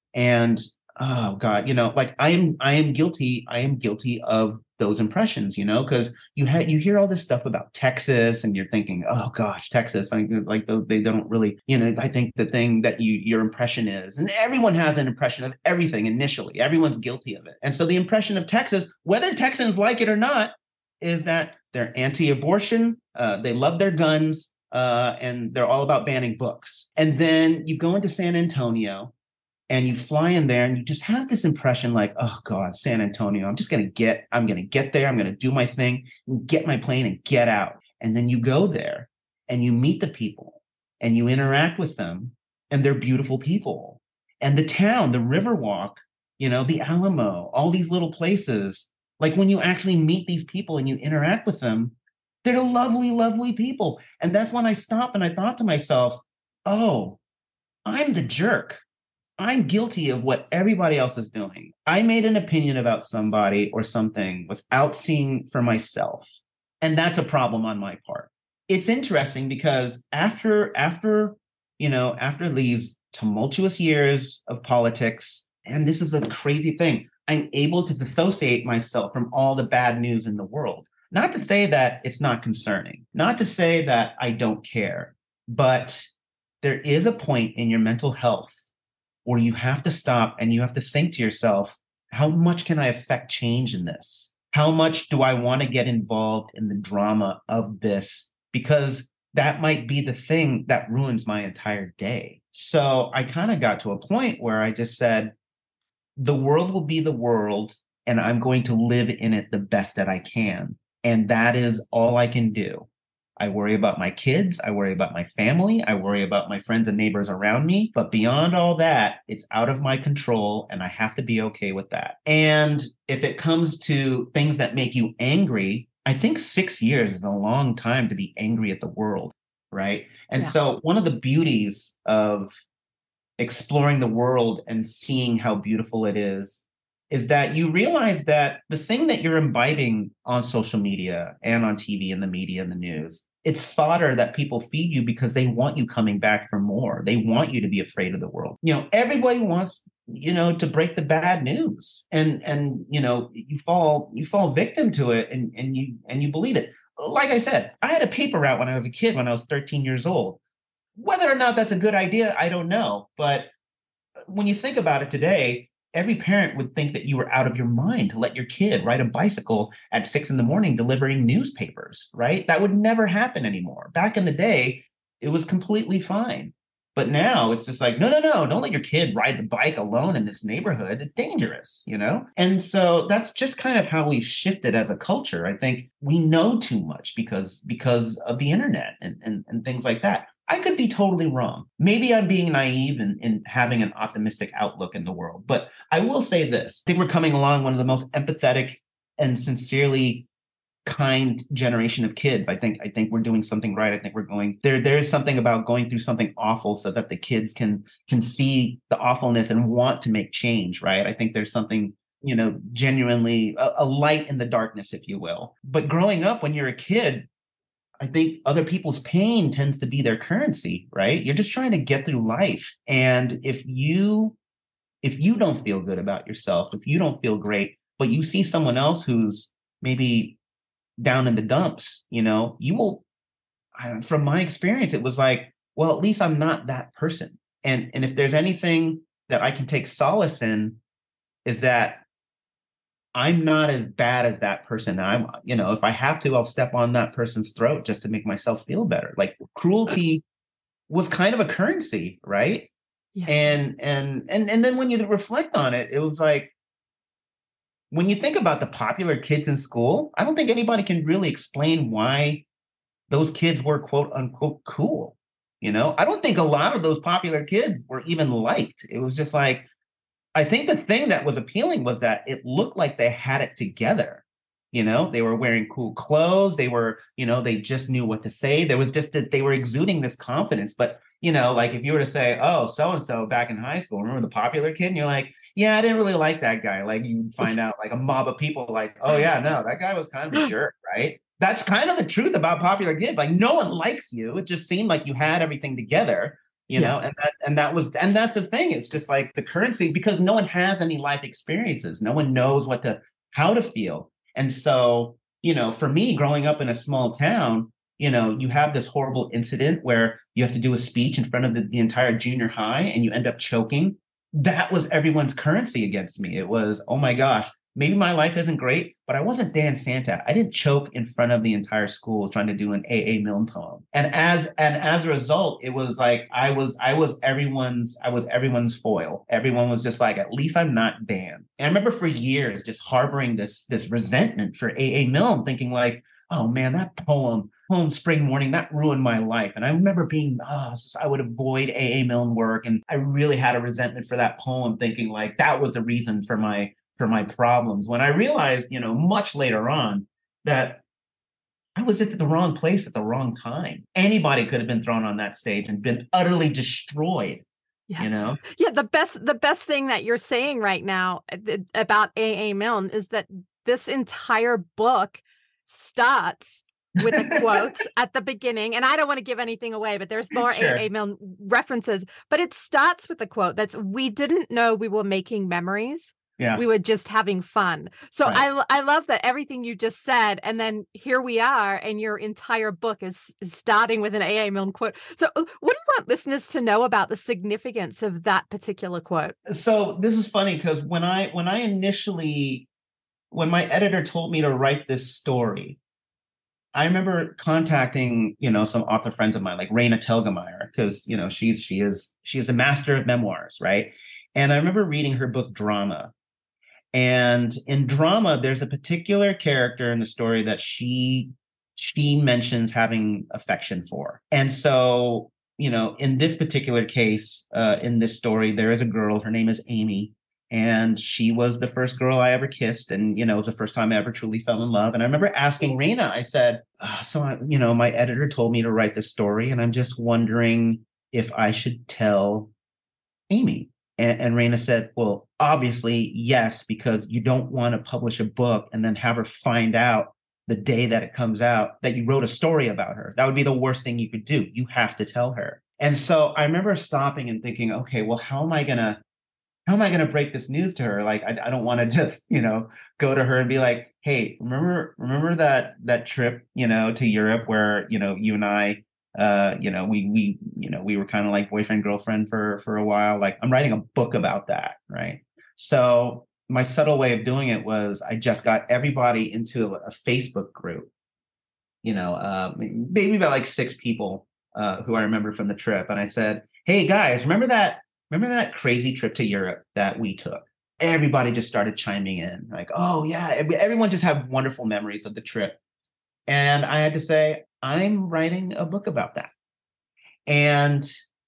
And oh God, you know, like I am, I am guilty. I am guilty of those impressions, you know, because you had you hear all this stuff about Texas, and you're thinking, oh gosh, Texas, like, like they don't really, you know, I think the thing that you your impression is, and everyone has an impression of everything initially. Everyone's guilty of it, and so the impression of Texas, whether Texans like it or not, is that they're anti-abortion, uh, they love their guns, uh, and they're all about banning books. And then you go into San Antonio, and you fly in there, and you just have this impression like, oh God, San Antonio, I'm just going to get, I'm going to get there. I'm going to do my thing and get my plane and get out. And then you go there and you meet the people and you interact with them, and they're beautiful people. And the town, the Riverwalk, you know, the Alamo, all these little places, like when you actually meet these people and you interact with them, they're lovely, lovely people. And that's when I stopped and I thought to myself, oh, I'm the jerk. I'm guilty of what everybody else is doing. I made an opinion about somebody or something without seeing for myself. And that's a problem on my part. It's interesting because after, after, you know, after these tumultuous years of politics, and this is a crazy thing, I'm able to dissociate myself from all the bad news in the world. Not to say that it's not concerning, not to say that I don't care, but there is a point in your mental health where you have to stop and you have to think to yourself, how much can I affect change in this? How much do I want to get involved in the drama of this? Because that might be the thing that ruins my entire day. So I kind of got to a point where I just said, the world will be the world, and I'm going to live in it the best that I can. And that is all I can do. I worry about my kids. I worry about my family. I worry about my friends and neighbors around me. But beyond all that, it's out of my control, and I have to be okay with that. And if it comes to things that make you angry, I think six years is a long time to be angry at the world, right? And yeah. So one of the beauties of exploring the world and seeing how beautiful it is, is that you realize that the thing that you're imbibing on social media and on T V and the media and the news, it's fodder that people feed you because they want you coming back for more. They want you to be afraid of the world. You know, everybody wants, you know, to break the bad news, and, and, you know, you fall, you fall victim to it, and, and you, and you believe it. Like I said, I had a paper route when I was a kid, when I was thirteen years old. Whether or not that's a good idea, I don't know. But when you think about it today, every parent would think that you were out of your mind to let your kid ride a bicycle at six in the morning delivering newspapers, right? That would never happen anymore. Back in the day, it was completely fine. But now it's just like, no, no, no, don't let your kid ride the bike alone in this neighborhood. It's dangerous, you know? And so that's just kind of how we've shifted as a culture. I think we know too much because, because of the internet and, and, and things like that. I could be totally wrong. Maybe I'm being naive in, in having an optimistic outlook in the world. But I will say this. I think we're coming along one of the most empathetic and sincerely kind generation of kids. I think I think we're doing something right. I think we're going there. There is something about going through something awful so that the kids can can see the awfulness and want to make change, right? I think there's something, you know, genuinely a, a light in the darkness, if you will. But growing up when you're a kid, I think other people's pain tends to be their currency, right? You're just trying to get through life. And if you if you don't feel good about yourself, if you don't feel great, but you see someone else who's maybe down in the dumps, you know, you will, I, from my experience, it was like, well, at least I'm not that person. And, and if there's anything that I can take solace in, is that I'm not as bad as that person. I'm, you know, if I have to, I'll step on that person's throat just to make myself feel better. Like cruelty was kind of a currency, right? Yeah. And, and, and, and then when you reflect on it, it was like, when you think about the popular kids in school, I don't think anybody can really explain why those kids were quote unquote cool. You know, I don't think a lot of those popular kids were even liked. It was just like, I think the thing that was appealing was that it looked like they had it together. You know, they were wearing cool clothes. They were, you know, they just knew what to say. There was just that they were exuding this confidence. But, you know, like if you were to say, oh, so-and-so back in high school, remember the popular kid? And you're like, yeah, I didn't really like that guy. Like you find out like a mob of people like, oh, yeah, no, that guy was kind of a jerk, right? that's kind of the truth about popular kids. Like no one likes you. It just seemed like you had everything together, you Yeah. know, and that and that was and that's the thing. It's just like the currency because no one has any life experiences. No one knows what to how to feel. And so, you know, for me growing up in a small town, you know, you have this horrible incident where you have to do a speech in front of the, the entire junior high and you end up choking. That was everyone's currency against me. It was, oh my gosh, maybe my life isn't great, but I wasn't Dan Santa. I didn't choke in front of the entire school trying to do an A A Milne poem. And as and as a result, it was like I was I was everyone's I was everyone's foil. Everyone was just like, at least I'm not Dan. And I remember for years just harboring this this resentment for A A Milne, thinking like, oh man, that poem, Poem Spring Morning, that ruined my life. And I remember being, oh, I would avoid A A Milne work. And I really had a resentment for that poem, thinking like that was the reason for my for my problems. When I realized, you know, much later on that I was at the wrong place at the wrong time. Anybody could have been thrown on that stage and been utterly destroyed. Yeah. You know? Yeah. The best, the best thing that you're saying right now about A A Milne is that this entire book starts with the quotes at the beginning. And I don't want to give anything away, but there's more sure. A A Milne references, but it starts with the quote that's, we didn't know we were making memories. Yeah. We were just having fun. So right. I, I love that everything you just said. And then here we are, and your entire book is, is starting with an A A Milne quote. So what do you want listeners to know about the significance of that particular quote? So this is funny because when I when I initially, when my editor told me to write this story, I remember contacting, you know, some author friends of mine, like Raina Telgemeier, because, you know, she's she is she is a master of memoirs, right? And I remember reading her book Drama. And in Drama, there's a particular character in the story that she she mentions having affection for. And so, you know, in this particular case, uh, in this story, there is a girl. Her name is Amy. And she was the first girl I ever kissed. And, you know, it was the first time I ever truly fell in love. And I remember asking Raina, I said, oh, so, I, you know, my editor told me to write this story. And I'm just wondering if I should tell Amy. And, and Raina said, well, obviously, yes, because you don't want to publish a book and then have her find out the day that it comes out that you wrote a story about her. That would be the worst thing you could do. You have to tell her. And so I remember stopping and thinking, okay, well, how am I going to how am I going to break this news to her? Like, I, I don't want to just, you know, go to her and be like, hey, remember, remember that that trip, you know, to Europe where, you know, you and I, Uh, you know, we we you know we were kind of like boyfriend girlfriend for for a while. Like I'm writing a book about that, right? So my subtle way of doing it was I just got everybody into a, a Facebook group. You know, uh, maybe about like six people uh, who I remember from the trip, and I said, "Hey guys, remember that? Remember that crazy trip to Europe that we took?" Everybody just started chiming in, like, "Oh yeah!" Everyone just had wonderful memories of the trip, and I had to say, I'm writing a book about that. And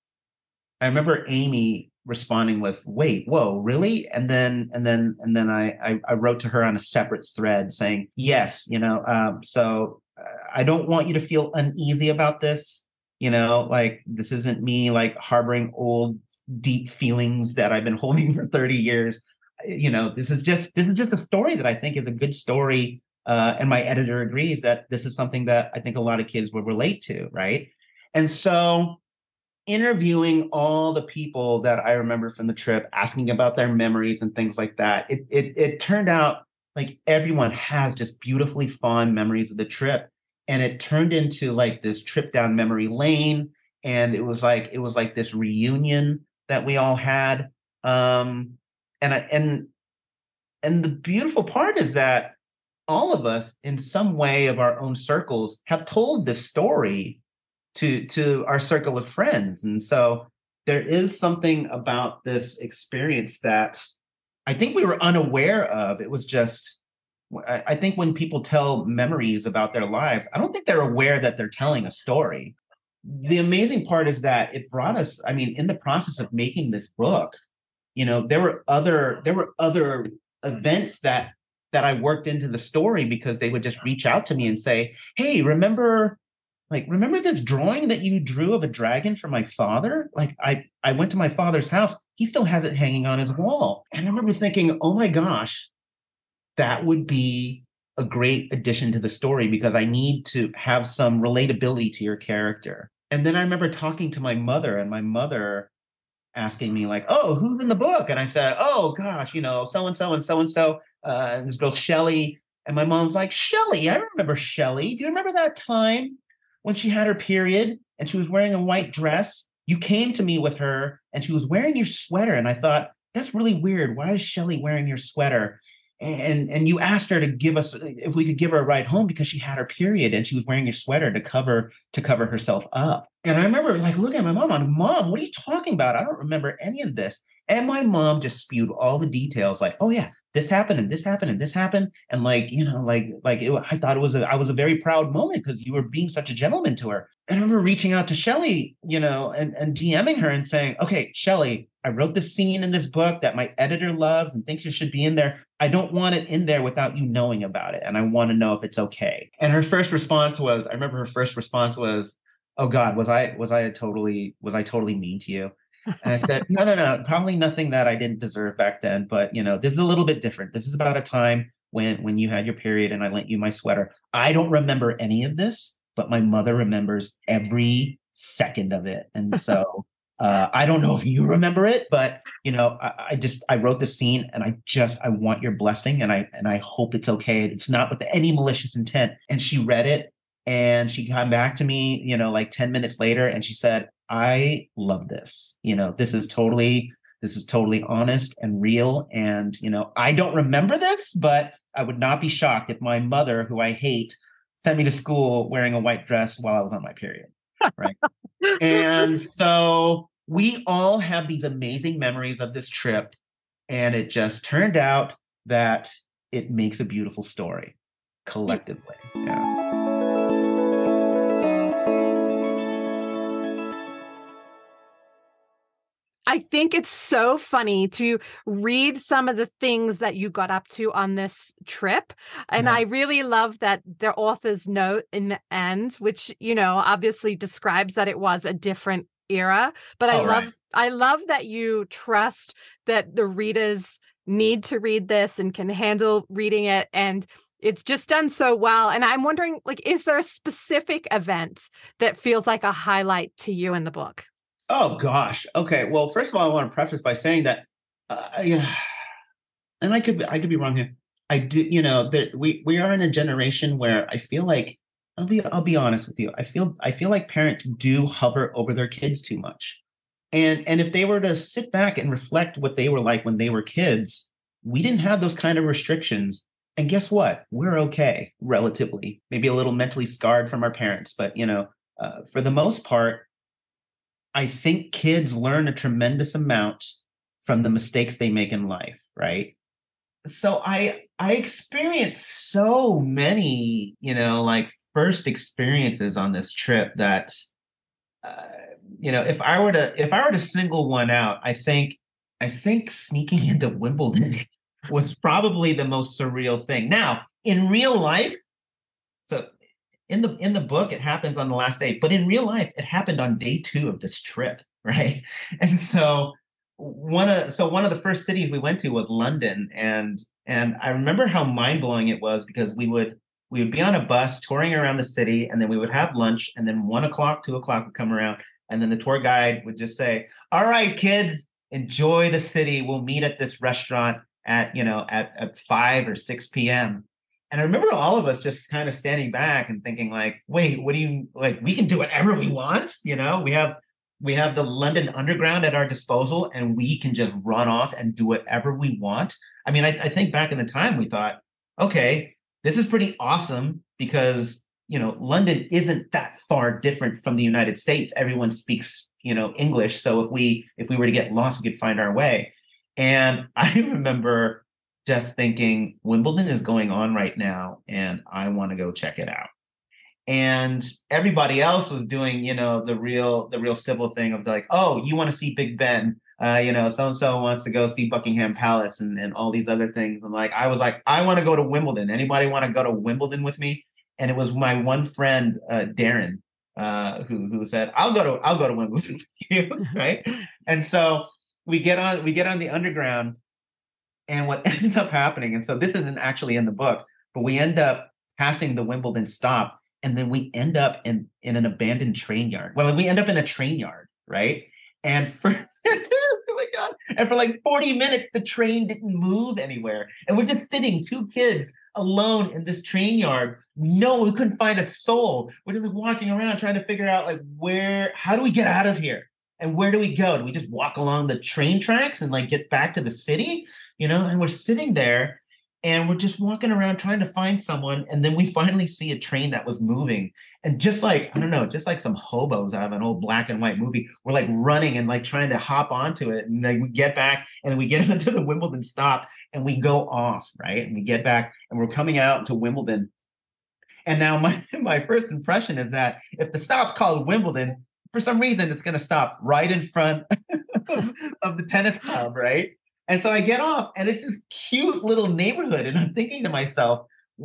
I remember Amy responding with, wait, whoa, really? And then and then and then I I, I wrote to her on a separate thread saying, yes, you know, um, so I don't want you to feel uneasy about this. You know, like this isn't me like harboring old deep feelings that I've been holding for thirty years. You know, this is just this is just a story that I think is a good story. Uh, and my editor agrees that this is something that I think a lot of kids would relate to, right? And so interviewing all the people that I remember from the trip, asking about their memories and things like that, it it, it turned out like everyone has just beautifully fond memories of the trip. And it turned into like this trip down memory lane. And it was like it was like this reunion that we all had. Um, and I, and and the beautiful part is that all of us in some way of our own circles have told this story to, to our circle of friends. And so there is something about this experience that I think we were unaware of. It was just, I, I think when people tell memories about their lives, I don't think they're aware that they're telling a story. The amazing part is that it brought us, I mean, in the process of making this book, you know, there were other, there were other events that that I worked into the story because they would just reach out to me and say, hey, remember, like, remember this drawing that you drew of a dragon for my father? Like, I, I went to my father's house. He still has it hanging on his wall. And I remember thinking, oh my gosh, that would be a great addition to the story because I need to have some relatability to your character. And then I remember talking to my mother, and my mother asking me like, oh, who's in the book? And I said, oh gosh, you know, so-and-so and so-and-so, uh, and this girl, Shelly. And my mom's like, Shelly, I remember Shelly. Do you remember that time when she had her period and she was wearing a white dress? You came to me with her and she was wearing your sweater. And I thought, that's really weird. Why is Shelly wearing your sweater? And, and you asked her to give us, if we could give her a ride home because she had her period and she was wearing your sweater to cover, to cover herself up. And I remember like looking at my mom, I'm, Mom, what are you talking about? I don't remember any of this. And my mom just spewed all the details like, oh yeah, this happened and this happened and this happened. And like, you know, like, like it, I thought it was, a, I was a very proud moment because you were being such a gentleman to her. And I remember reaching out to Shelly, you know, and, and DMing her and saying, okay, Shelly, I wrote this scene in this book that my editor loves and thinks it should be in there. I don't want it in there without you knowing about it. And I want to know if it's okay. And her first response was, I remember her first response was, oh God, was I, was I totally, was I totally mean to you? And I said, no, no, no, probably nothing that I didn't deserve back then. But, you know, this is a little bit different. This is about a time when, when you had your period and I lent you my sweater. I don't remember any of this, but my mother remembers every second of it. And so uh, I don't know if you remember it, but, you know, I, I just, I wrote the scene and I just, I want your blessing. And I, and I hope it's okay. It's not with any malicious intent. And she read it and she came back to me, you know, like ten minutes later. And she said, I love this. You know, this is totally, this is totally honest and real. And, you know, I don't remember this, but I would not be shocked if my mother, who I hate, sent me to school wearing a white dress while I was on my period. Right. And so we all have these amazing memories of this trip. And it just turned out that it makes a beautiful story collectively. Yeah. I think it's so funny to read some of the things that you got up to on this trip. And yeah. I really love that the author's note in the end, which, you know, obviously describes that it was a different era. But I oh, love, right. I love that you trust that the readers need to read this and can handle reading it. And it's just done so well. And I'm wondering, like, is there a specific event that feels like a highlight to you in the book? Oh, gosh. Okay. Well, first of all, I want to preface by saying that, uh, yeah, and I could, I could be wrong here. I do, you know, that we, we are in a generation where I feel like, I'll be, I'll be honest with you. I feel, I feel like parents do hover over their kids too much. And, and if they were to sit back and reflect what they were like when they were kids, we didn't have those kind of restrictions. And guess what? We're okay, relatively, maybe a little mentally scarred from our parents, but, you know, uh, for the most part, I think kids learn a tremendous amount from the mistakes they make in life, right? So I I experienced so many, you know, like first experiences on this trip that, uh, you know, if I were to if I were to single one out, I think I think sneaking into Wimbledon was probably the most surreal thing. Now, in real life, so. In the in the book, it happens on the last day, but in real life, it happened on day two of this trip, right? And so one of so one of the first cities we went to was London, and and I remember how mind blowing it was because we would we would be on a bus touring around the city, and then we would have lunch, and then one o'clock, two o'clock would come around, and then the tour guide would just say, "All right, kids, enjoy the city. We'll meet at this restaurant at you know at at five or six p.m." And I remember all of us just kind of standing back and thinking like, wait, what do you like? We can do whatever we want. You know, we have we have the London Underground at our disposal and we can just run off and do whatever we want. I mean, I, I think back in the time we thought, okay, this is pretty awesome because, you know, London isn't that far different from the United States. Everyone speaks, you know, English. So if we if we were to get lost, we could find our way. And I remember just thinking Wimbledon is going on right now and I want to go check it out. And everybody else was doing, you know, the real, the real civil thing of like, oh, you want to see Big Ben, uh, you know, so-and-so wants to go see Buckingham Palace and, and all these other things. And like, I was like, I want to go to Wimbledon. Anybody want to go to Wimbledon with me? And it was my one friend, uh, Darren, uh, who, who said, I'll go to, I'll go to Wimbledon with you. Right. And so we get on, we get on the Underground. And what ends up happening, and so this isn't actually in the book, but we end up passing the Wimbledon stop, and then we end up in in an abandoned train yard. Well, we end up in a train yard, right? And for oh my god, and for like forty minutes, the train didn't move anywhere, and we're just sitting, two kids alone in this train yard. No, we couldn't find a soul. We're just walking around trying to figure out like where, how do we get out of here? And where do we go? Do we just walk along the train tracks and like get back to the city? You know, and we're sitting there and we're just walking around trying to find someone. And then we finally see a train that was moving. And just like, I don't know, just like some hobos out of an old black and white movie, we're like running and like trying to hop onto it. And like we get back and we get into the Wimbledon stop and we go off, right? And we get back and we're coming out to Wimbledon. And now my, my first impression is that if the stop's called Wimbledon, for some reason, it's going to stop right in front of, of the tennis club, right? And so I get off, and it's this cute little neighborhood, and I'm thinking to myself,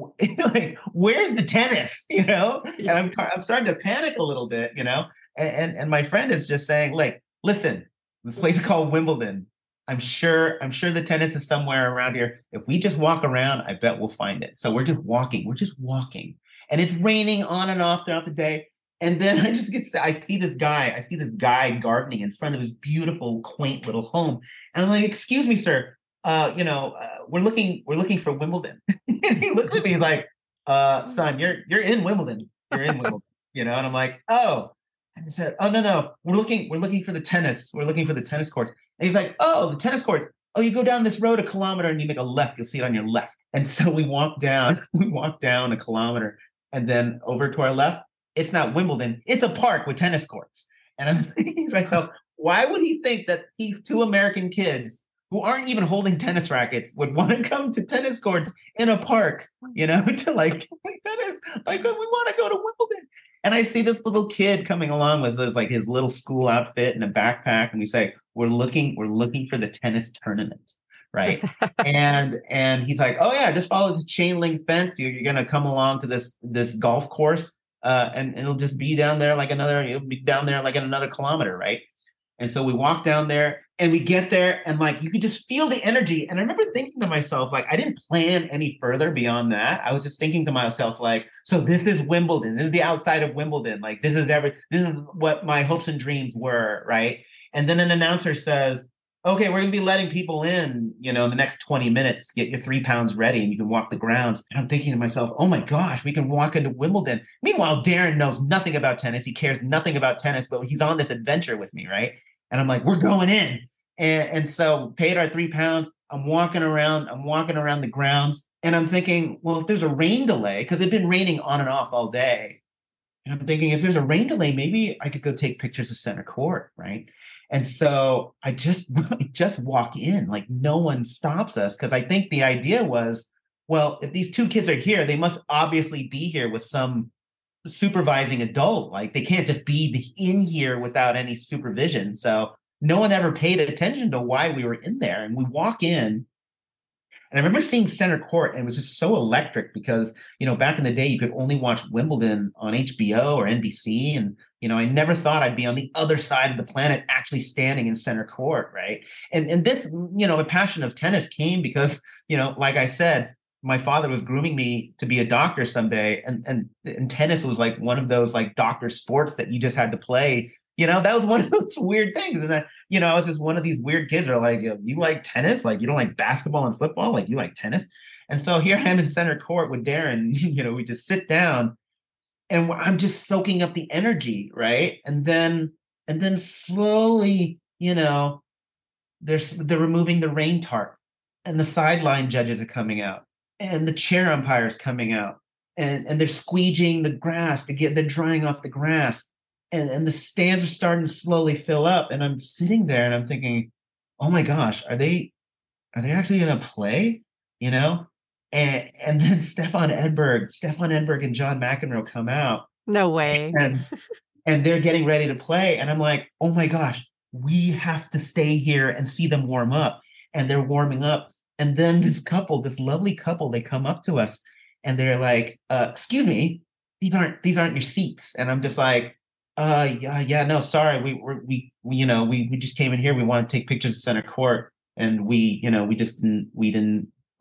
like, where's the tennis, you know? And I'm I'm starting to panic a little bit, you know? And and, and my friend is just saying, like, listen, this place is called Wimbledon. I'm sure I'm sure the tennis is somewhere around here. If we just walk around, I bet we'll find it. So we're just walking. We're just walking, and it's raining on and off throughout the day. And then I just get, I see this guy, I see this guy gardening in front of his beautiful, quaint little home. And I'm like, excuse me, sir, uh, you know, uh, we're looking, we're looking for Wimbledon. And he looked at me like, uh, son, you're, you're in Wimbledon. You're in Wimbledon, you know? And I'm like, oh, and he said, oh, no, no, we're looking, we're looking for the tennis. We're looking for the tennis courts. And he's like, oh, the tennis courts. Oh, you go down this road a kilometer and you make a left. You'll see it on your left. And so we walk down, we walk down a kilometer, and then over to our left, it's not Wimbledon, it's a park with tennis courts. And I'm thinking to myself, why would he think that these two American kids who aren't even holding tennis rackets would want to come to tennis courts in a park, you know, to like, like tennis, like we want to go to Wimbledon. And I see this little kid coming along with his, like his little school outfit and a backpack. And we say, we're looking, we're looking for the tennis tournament. Right. and and he's like, oh yeah, just follow this chain link fence. You're, you're going to come along to this, this golf course. Uh, and, and it'll just be down there like another, it'll be down there like in another kilometer, right? And so we walk down there and we get there and like, you could just feel the energy. And I remember thinking to myself, like, I didn't plan any further beyond that. I was just thinking to myself, like, so this is Wimbledon. This is the outside of Wimbledon. Like, this is every, this is what my hopes and dreams were, right? And then an announcer says, okay, we're going to be letting people in, you know, in the next twenty minutes, get your three pounds ready and you can walk the grounds. And I'm thinking to myself, oh my gosh, we can walk into Wimbledon. Meanwhile, Darren knows nothing about tennis. He cares nothing about tennis, but he's on this adventure with me, right? And I'm like, we're going in. And, and so paid our three pounds. I'm walking around, I'm walking around the grounds. And I'm thinking, well, if there's a rain delay, because it'd been raining on and off all day. And I'm thinking, if there's a rain delay, maybe I could go take pictures of center court, right? And so I just, I just walk in, like no one stops us. Because I think the idea was, well, if these two kids are here, they must obviously be here with some supervising adult. Like they can't just be in here without any supervision. So no one ever paid attention to why we were in there. And we walk in. And I remember seeing center court, and it was just so electric because, you know, back in the day, you could only watch Wimbledon on H B O or N B C. And, you know, I never thought I'd be on the other side of the planet actually standing in center court, right? And and this, you know, a passion of tennis came because, you know, like I said, my father was grooming me to be a doctor someday. And, and, and tennis was like one of those like doctor sports that you just had to play. You know, that was one of those weird things. And then, you know, I was just one of these weird kids that are like, you like tennis? Like, you don't like basketball and football? Like, you like tennis? And so here I am in center court with Darren. You know, we just sit down and I'm just soaking up the energy, right? And then, and then slowly, you know, they're, they're removing the rain tarp and the sideline judges are coming out and the chair umpires coming out and, and they're squeegeeing the grass to get, they're drying off the grass. And, and the stands are starting to slowly fill up. And I'm sitting there and I'm thinking, oh my gosh, are they are they actually going to play? You know? And and then Stefan Edberg, Stefan Edberg and John McEnroe come out. No way. And, and they're getting ready to play. And I'm like, oh my gosh, we have to stay here and see them warm up. And they're warming up. And then this couple, this lovely couple, they come up to us and they're like, uh, excuse me, these aren't these aren't your seats. And I'm just like, Uh, yeah, yeah, no, sorry. We were, we, we, you know, we, we just came in here. We want to take pictures of center court and we, you know, we just didn't, we didn't,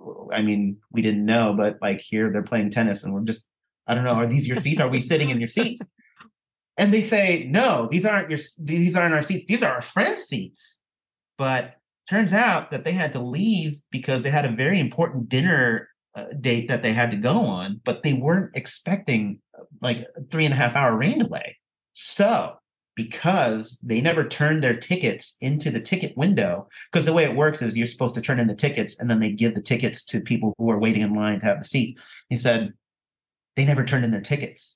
I mean, we didn't know, but like here they're playing tennis and we're just, I don't know, are these your seats? Are we sitting in your seats? And they say, no, these aren't your, these aren't our seats. These are our friends' seats. But turns out that they had to leave because they had a very important dinner uh, date that they had to go on, but they weren't expecting like a three and a half hour rain delay. So because they never turned their tickets into the ticket window, because the way it works is you're supposed to turn in the tickets and then they give the tickets to people who are waiting in line to have the seats. He said, they never turned in their tickets.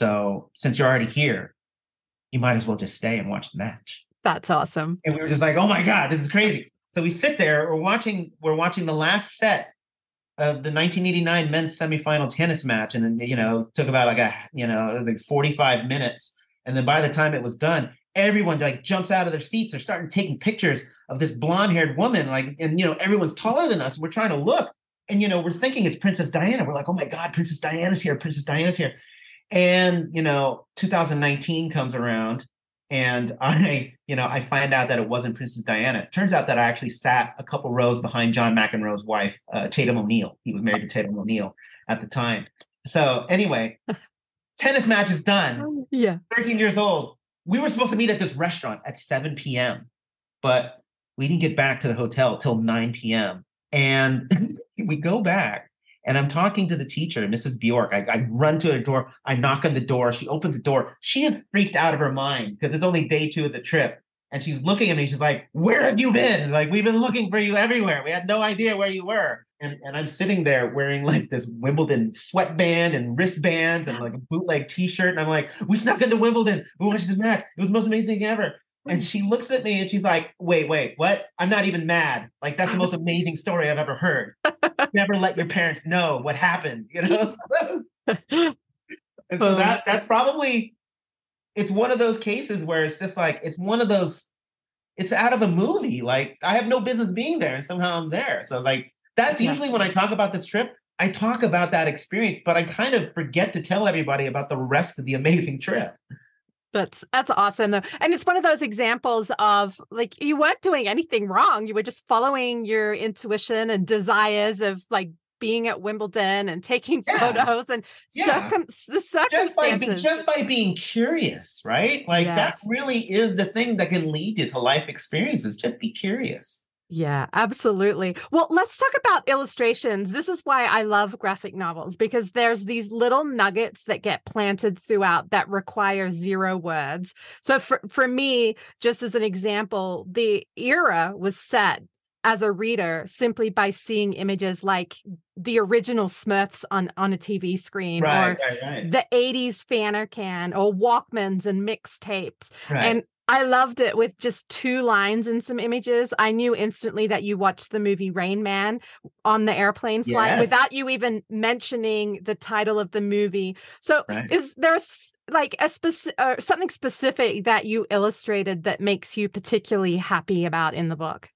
So since you're already here, you might as well just stay and watch the match. That's awesome. And we were just like, oh my God, this is crazy. So we sit there, we're watching, we're watching the last set of the nineteen eighty-nine men's semifinal tennis match. And then, you know, it took about like a, you know, like forty-five minutes. And then by the time it was done, everyone like jumps out of their seats. They're starting taking pictures of this blonde haired woman. Like, and, you know, everyone's taller than us. We're trying to look. And, you know, we're thinking it's Princess Diana. We're like, oh my God, Princess Diana's here. Princess Diana's here. And, you know, two thousand nineteen comes around and I, you know, I find out that it wasn't Princess Diana. It turns out that I actually sat a couple rows behind John McEnroe's wife, uh, Tatum O'Neal. He was married to Tatum O'Neal at the time. So anyway, tennis match is done. Yeah. thirteen years old. We were supposed to meet at this restaurant at seven p.m., but we didn't get back to the hotel till nine p.m. And we go back and I'm talking to the teacher, Missus Bjork. I, I run to the door. I knock on the door. She opens the door. She is freaked out of her mind because it's only day two of the trip. And she's looking at me. She's like, where have you been? Like, we've been looking for you everywhere. We had no idea where you were. And, and I'm sitting there wearing like this Wimbledon sweatband and wristbands and like a bootleg t-shirt. And I'm like, we snuck into Wimbledon. We watched this match. It was the most amazing thing ever. And she looks at me and she's like, wait, wait, what? I'm not even mad. Like, that's the most amazing story I've ever heard. Never let your parents know what happened, you know? And so that that's probably, it's one of those cases where it's just like, it's one of those, it's out of a movie. Like, I have no business being there and somehow I'm there. So like, that's usually when I talk about this trip, I talk about that experience, but I kind of forget to tell everybody about the rest of the amazing trip. That's that's awesome though. And it's one of those examples of like you weren't doing anything wrong. You were just following your intuition and desires of like being at Wimbledon and taking yeah. photos and yeah. circum the circumstances. Just by, be, just by being curious, right? Like yes. that really is the thing that can lead you to life experiences. Just be curious. Yeah, absolutely. Well, let's talk about illustrations. This is why I love graphic novels, because there's these little nuggets that get planted throughout that require zero words. So for, for me, just as an example, the era was set as a reader simply by seeing images like the original Smurfs on, on a T V screen right, or right, right. the eighties Fanner Can or Walkmans and mixtapes. Right. And I loved it with just two lines and some images. I knew instantly that you watched the movie Rain Man on the airplane flight yes. without you even mentioning the title of the movie. So right. is there like a specific uh, something specific that you illustrated that makes you particularly happy about in the book?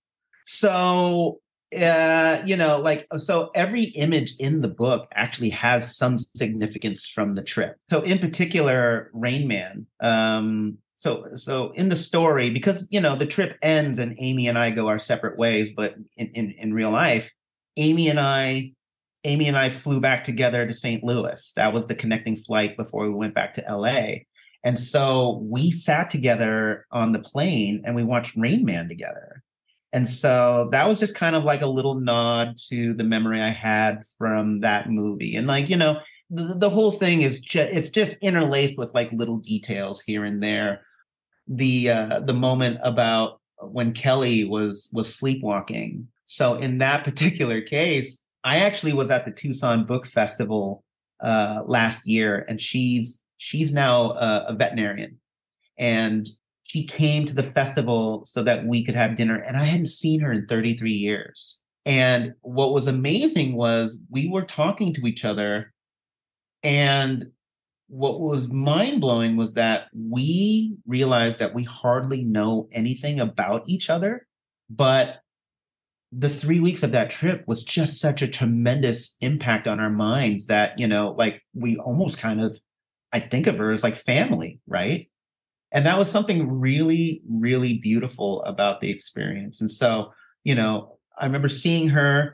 So, uh, you know, like, so every image in the book actually has some significance from the trip. So in particular, Rain Man, um, So, so in the story, because, you know, the trip ends and Amy and I go our separate ways, but in, in, in real life, Amy and I, Amy and I flew back together to Saint Louis. That was the connecting flight before we went back to L A. And so we sat together on the plane and we watched Rain Man together. And so that was just kind of like a little nod to the memory I had from that movie. And like, you know, the, the whole thing is just, it's just interlaced with like little details here and there. The uh, the moment about when Kelly was was sleepwalking. So in that particular case, I actually was at the Tucson Book Festival uh, last year, and she's she's now a, a veterinarian, and she came to the festival so that we could have dinner. And I hadn't seen her in thirty-three years. And what was amazing was we were talking to each other, and what was mind-blowing was that we realized that we hardly know anything about each other, but the three weeks of that trip was just such a tremendous impact on our minds that, you know, like we almost kind of, I think of her as like family, right? And that was something really, really beautiful about the experience. And so, you know, I remember seeing her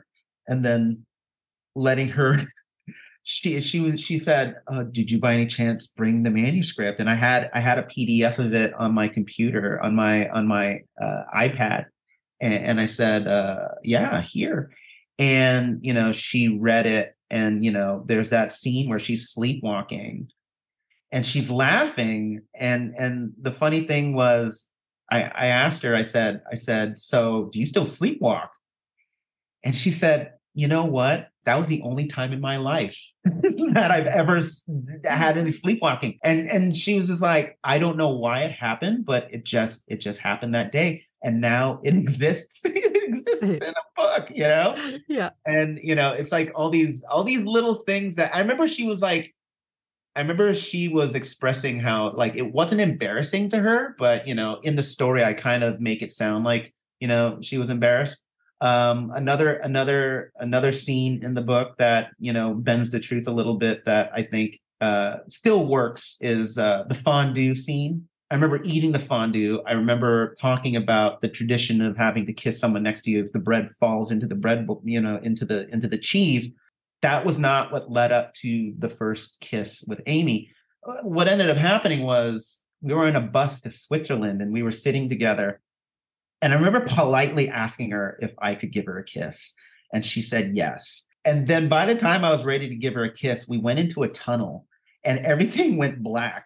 and then letting her she she was she said, uh, did you by any chance bring the manuscript? And I had I had a P D F of it on my computer, on my on my uh, iPad. And, and I said, uh, yeah, here. And, you know, she read it. And, you know, there's that scene where she's sleepwalking and she's laughing. And and the funny thing was, I, I asked her, I said, I said, so do you still sleepwalk? And she said, you know what? That was the only time in my life that I've ever had any sleepwalking. And and she was just like, I don't know why it happened, but it just it just happened that day. And now it exists. It exists in a book, you know? Yeah. And you know, it's like all these all these little things that I remember she was like, I remember she was expressing how like it wasn't embarrassing to her, but you know, in the story I kind of make it sound like, you know, she was embarrassed. Um, another another another scene in the book that, you know, bends the truth a little bit that I think uh, still works is uh, the fondue scene. I remember eating the fondue. I remember talking about the tradition of having to kiss someone next to you if the bread falls into the bread, you know, into the into the cheese. That was not what led up to the first kiss with Amy. What ended up happening was we were in a bus to Switzerland and we were sitting together. And I remember politely asking her if I could give her a kiss. And she said yes. And then by the time I was ready to give her a kiss, we went into a tunnel and everything went black.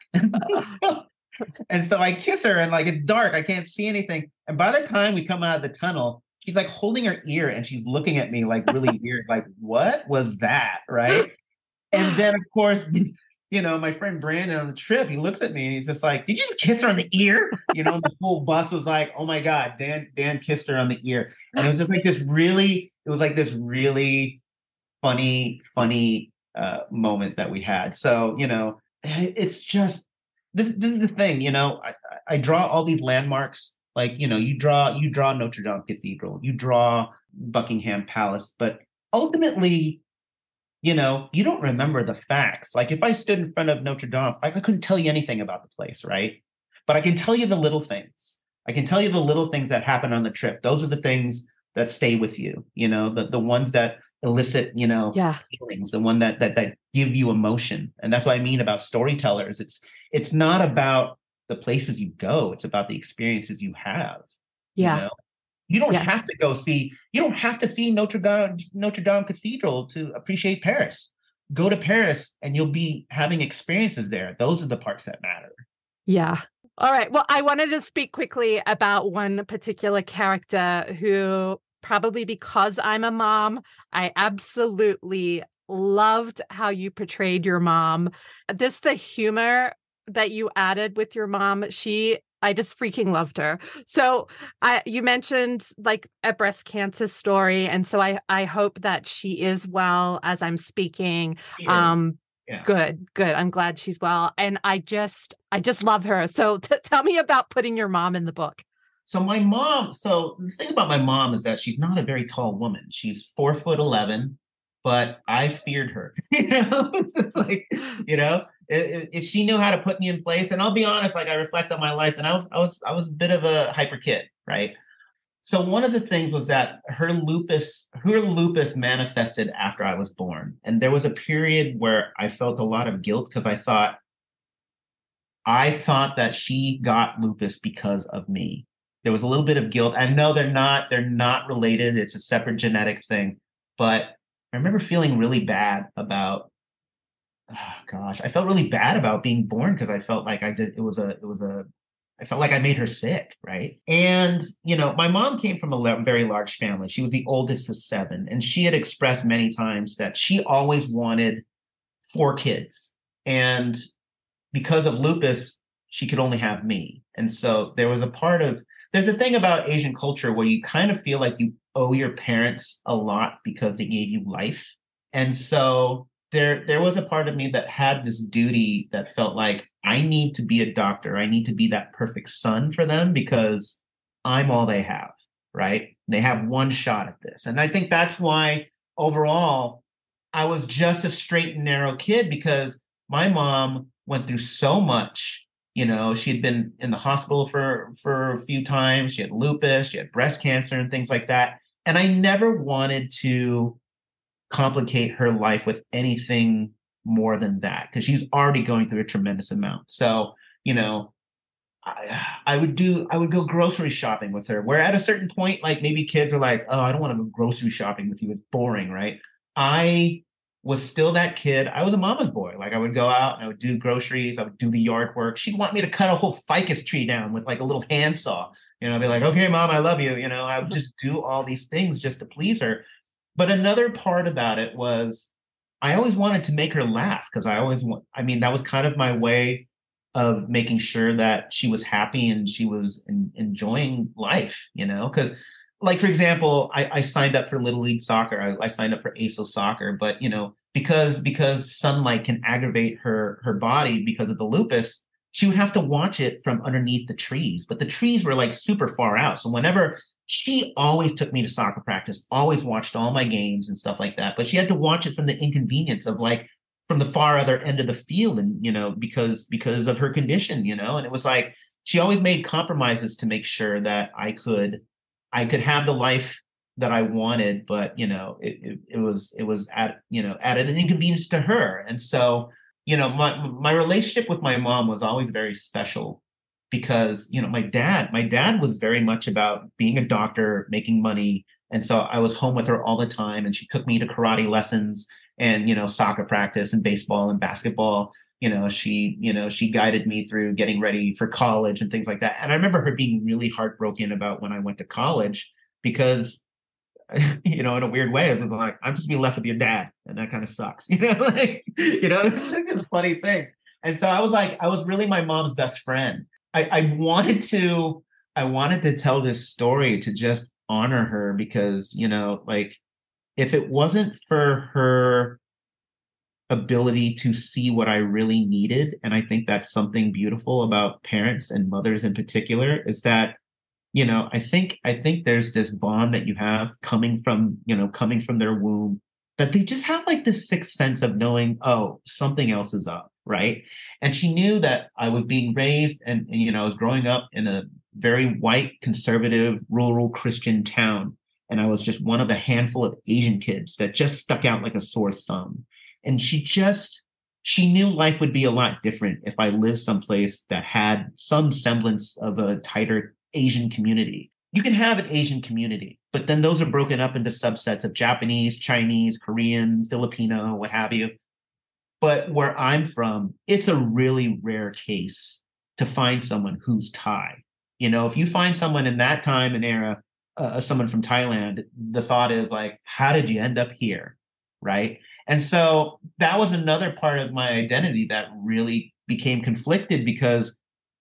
And so I kiss her and like, it's dark. I can't see anything. And by the time we come out of the tunnel, she's like holding her ear and she's looking at me like really weird. Like, what was that? Right. And then of course, you know, my friend Brandon on the trip, he looks at me and he's just like, did you just kiss her on the ear? You know, the whole bus was like, oh my God, Dan, Dan kissed her on the ear. And it was just like this really, it was like this really funny, funny uh, moment that we had. So, you know, it's just, this, this is the thing, you know, I, I draw all these landmarks, like, you know, you draw, you draw Notre Dame Cathedral, you draw Buckingham Palace, but ultimately, you know, you don't remember the facts. Like if I stood in front of Notre Dame, I couldn't tell you anything about the place, right? But I can tell you the little things. I can tell you the little things that happen on the trip. Those are the things that stay with you, you know, the, the ones that elicit, you know, yeah. feelings, the one that that that give you emotion. And that's what I mean about storytellers. It's it's not about the places you go. It's about the experiences you have. Yeah. You know? You don't yeah. have to go see, you don't have to see Notre Dame, Notre Dame Cathedral to appreciate Paris. Go to Paris and you'll be having experiences there. Those are the parts that matter. Yeah. All right. Well, I wanted to speak quickly about one particular character who probably because I'm a mom, I absolutely loved how you portrayed your mom. This, the humor that you added with your mom, she I just freaking loved her. So I, you mentioned like a breast cancer story. And so I, I hope that she is well as I'm speaking. Um, yeah. Good, good. I'm glad she's well. And I just, I just love her. So t- tell me about putting your mom in the book. So my mom, so the thing about my mom is that she's not a very tall woman. She's four foot eleven, but I feared her. You know, it's like, you know, if she knew how to put me in place, and I'll be honest, like I reflect on my life, and I was, I was, I was a bit of a hyper kid, right? So one of the things was that her lupus, her lupus manifested after I was born, and there was a period where I felt a lot of guilt because I thought, I thought that she got lupus because of me. There was a little bit of guilt. I know they're not, they're not related. It's a separate genetic thing, but I remember feeling really bad about. Oh, gosh, I felt really bad about being born because I felt like I did. It was a, it was a, I felt like I made her sick. Right. And, you know, my mom came from a very large family. She was the oldest of seven. And she had expressed many times that she always wanted four kids. And because of lupus, she could only have me. And so there was a part of, there's a thing about Asian culture where you kind of feel like you owe your parents a lot because they gave you life. And so There, there was a part of me that had this duty that felt like I need to be a doctor. I need to be that perfect son for them because I'm all they have, right? They have one shot at this. And I think that's why overall, I was just a straight and narrow kid because my mom went through so much. You know, she had been in the hospital for, for a few times. She had lupus, she had breast cancer and things like that. And I never wanted to complicate her life with anything more than that, because she's already going through a tremendous amount. So, you know, I, I would do, I would go grocery shopping with her, where at a certain point, like maybe kids are like, oh, I don't want to go grocery shopping with you. It's boring, right? I was still that kid. I was a mama's boy. Like I would go out and I would do groceries. I would do the yard work. She'd want me to cut a whole ficus tree down with like a little handsaw. You know, I'd be like, okay, mom, I love you. You know, I would just do all these things just to please her. But another part about it was I always wanted to make her laugh, because I always want, I mean, that was kind of my way of making sure that she was happy and she was in, enjoying life, you know, because like, for example, I, I signed up for Little League Soccer. I, I signed up for A S O Soccer, but, you know, because because sunlight can aggravate her her body because of the lupus, she would have to watch it from underneath the trees. But the trees were like super far out. So whenever she always took me to soccer practice, always watched all my games and stuff like that. But she had to watch it from the inconvenience of like from the far other end of the field, and, you know, because because of her condition, you know, and it was like she always made compromises to make sure that I could I could have the life that I wanted, but, you know, it, it, it was, it was at, you know, at an inconvenience to her. And so, you know, my, my relationship with my mom was always very special, because, you know, my dad, my dad was very much about being a doctor, making money. And so I was home with her all the time, and she took me to karate lessons and, you know, soccer practice and baseball and basketball. You know, she, you know, she guided me through getting ready for college and things like that. And I remember her being really heartbroken about when I went to college, because, you know, in a weird way, it was like, I'm just being left with your dad, and that kind of sucks. You know, like, you know, it's like this funny thing. And so I was like, I was really my mom's best friend. I, I wanted to, I wanted to tell this story to just honor her, because, you know, like, if it wasn't for her ability to see what I really needed, and I think that's something beautiful about parents and mothers in particular, is that, you know, I think I think there's this bond that you have coming from, you know, coming from their womb, that they just have like this sixth sense of knowing, oh, something else is up, right? And she knew that I was being raised, and, and you know, I was growing up in a very white, conservative, rural Christian town. And I was just one of a handful of Asian kids that just stuck out like a sore thumb. And she just, she knew life would be a lot different if I lived someplace that had some semblance of a tighter Asian community. You can have an Asian community, but then those are broken up into subsets of Japanese, Chinese, Korean, Filipino, what have you. But where I'm from, it's a really rare case to find someone who's Thai. You know, if you find someone in that time and era, uh, someone from Thailand, the thought is like, how did you end up here? Right. And so that was another part of my identity that really became conflicted, because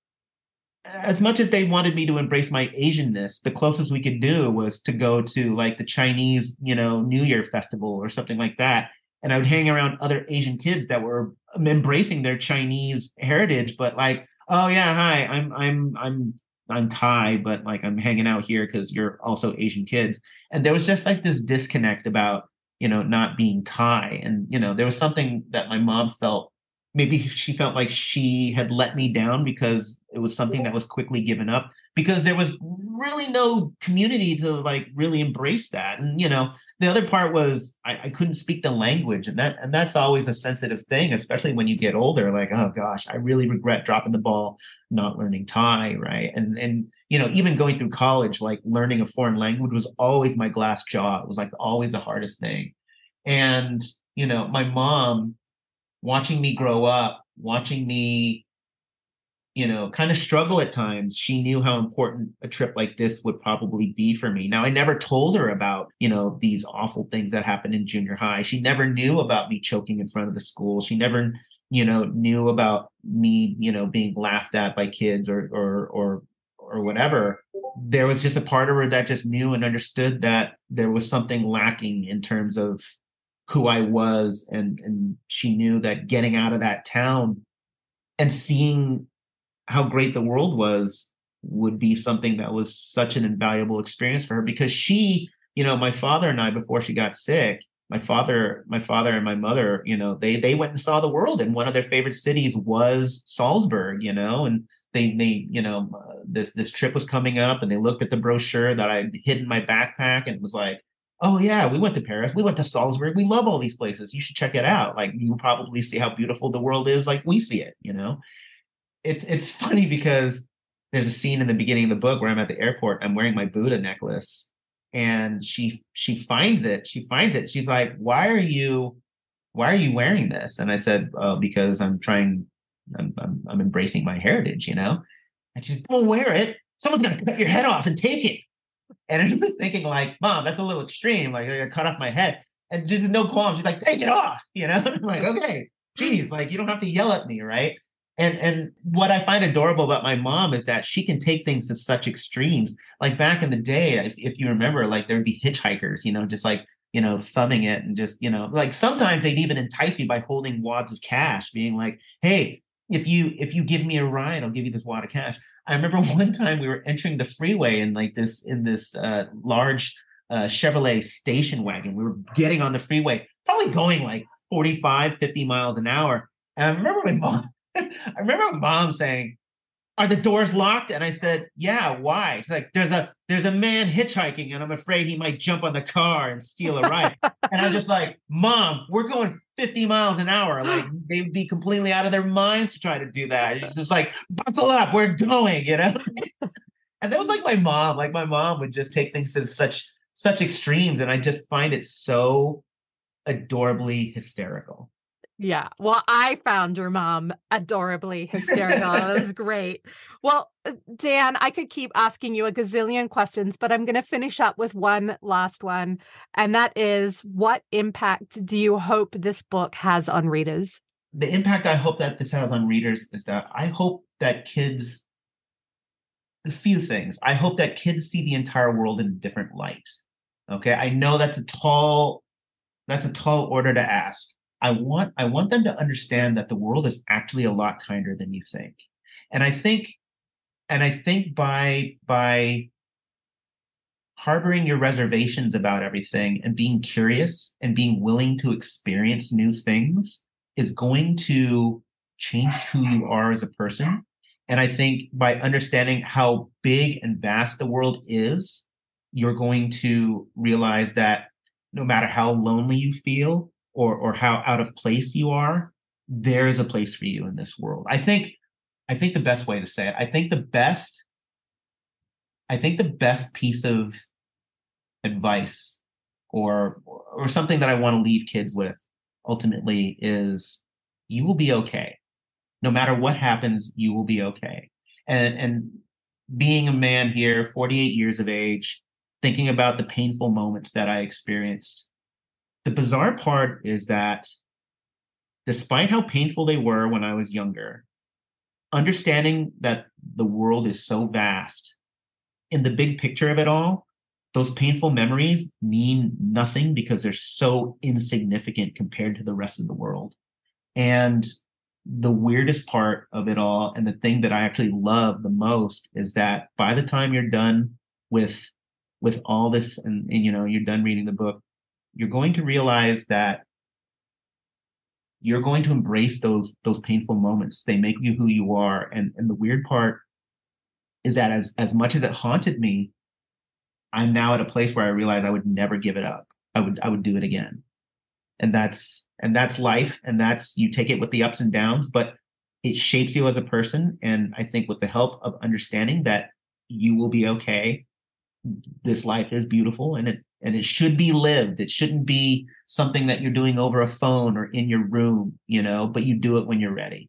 as much as they wanted me to embrace my Asianness, the closest we could do was to go to like the Chinese, you know, New Year festival or something like that. And I would hang around other Asian kids that were embracing their Chinese heritage, but like, oh yeah, hi, I'm I'm I'm I'm Thai, but like I'm hanging out here because you're also Asian kids. And there was just like this disconnect about, you know, not being Thai. And, you know, there was something that my mom felt, maybe she felt like she had let me down because it was something that was quickly given up, because there was really no community to like really embrace that. And, you know, the other part was I, I couldn't speak the language, and that, and that's always a sensitive thing, especially when you get older, like, oh gosh, I really regret dropping the ball, not learning Thai. Right. And, and, you know, even going through college, like learning a foreign language was always my glass jaw. It was like always the hardest thing. And, you know, my mom, watching me grow up, watching me, you know, kind of struggle at times, she knew how important a trip like this would probably be for me. Now, I never told her about, you know, these awful things that happened in junior high. She never knew about me choking in front of the school. She never, you know, knew about me, you know, being laughed at by kids or, or, or, or whatever. There was just a part of her that just knew and understood that there was something lacking in terms of who I was. And, and she knew that getting out of that town and seeing how great the world was would be something that was such an invaluable experience for her, because she, you know, my father and I, before she got sick, my father, my father and my mother, you know, they, they went and saw the world, and one of their favorite cities was Salzburg, you know, and they, they, you know, uh, this, this trip was coming up, and they looked at the brochure that I hid in my backpack, and it was like, oh yeah, we went to Paris, we went to Salzburg, we love all these places. You should check it out. Like you'll probably see how beautiful the world is like we see it, you know? It's it's funny because there's a scene in the beginning of the book where I'm at the airport, I'm wearing my Buddha necklace, and she she finds it, she finds it. She's like, why are you why are you wearing this? And I said, oh, because I'm trying, I'm, I'm, I'm embracing my heritage, you know? And she's, don't wear it. Someone's going to cut your head off and take it. And I'm thinking like, Mom, that's a little extreme. Like, they're going to cut off my head. And just no qualm. She's like, take it off, you know? I'm like, okay, geez, like, you don't have to yell at me, right? And and what I find adorable about my mom is that she can take things to such extremes. Like back in the day, if, if you remember, like there'd be hitchhikers, you know, just like, you know, thumbing it and just, you know, like sometimes they'd even entice you by holding wads of cash, being like, hey, if you if you give me a ride, I'll give you this wad of cash. I remember one time we were entering the freeway in like this in this uh, large uh, Chevrolet station wagon. We were getting on the freeway, probably going like forty-five, fifty miles an hour. And I remember my mom, I remember my mom saying, are the doors locked? And I said, yeah, why? It's like, there's a there's a man hitchhiking and I'm afraid he might jump on the car and steal a ride. And I'm just like, Mom, we're going fifty miles an hour. Like they'd be completely out of their minds to try to do that. It's just like, buckle up, we're going, you know? And that was like my mom. Like my mom would just take things to such such extremes. And I just find it so adorably hysterical. Yeah. Well, I found your mom adorably hysterical. It was great. Well, Dan, I could keep asking you a gazillion questions, but I'm going to finish up with one last one. And that is, what impact do you hope this book has on readers? The impact I hope that this has on readers is that I hope that kids, a few things. I hope that kids see the entire world in a different light. Okay. I know that's a tall, that's a tall order to ask. I want I want them to understand that the world is actually a lot kinder than you think. And I think and I think by by harboring your reservations about everything and being curious and being willing to experience new things is going to change who you are as a person. And I think by understanding how big and vast the world is, you're going to realize that no matter how lonely you feel, or or how out of place you are, there is a place for you in this world. I think I think the best way to say it, I think the best I think the best piece of advice or or something that I want to leave kids with ultimately is you will be okay. No matter what happens, you will be okay. And and being a man here, forty-eight years of age, thinking about the painful moments that I experienced, the bizarre part is that despite how painful they were when I was younger, understanding that the world is so vast, in the big picture of it all, those painful memories mean nothing because they're so insignificant compared to the rest of the world. And the weirdest part of it all, and the thing that I actually love the most, is that by the time you're done with with all this and, and you know, you're done reading the book, you're going to realize that you're going to embrace those those painful moments. They make you who you are. And, and the weird part is that as, as much as it haunted me, I'm now at a place where I realize I would never give it up. I would I would do it again. And that's and that's life. And that's, you take it with the ups and downs, but it shapes you as a person. And I think with the help of understanding that you will be okay, this life is beautiful and it and it should be lived. It shouldn't be something that you're doing over a phone or in your room, you know, but you do it when you're ready.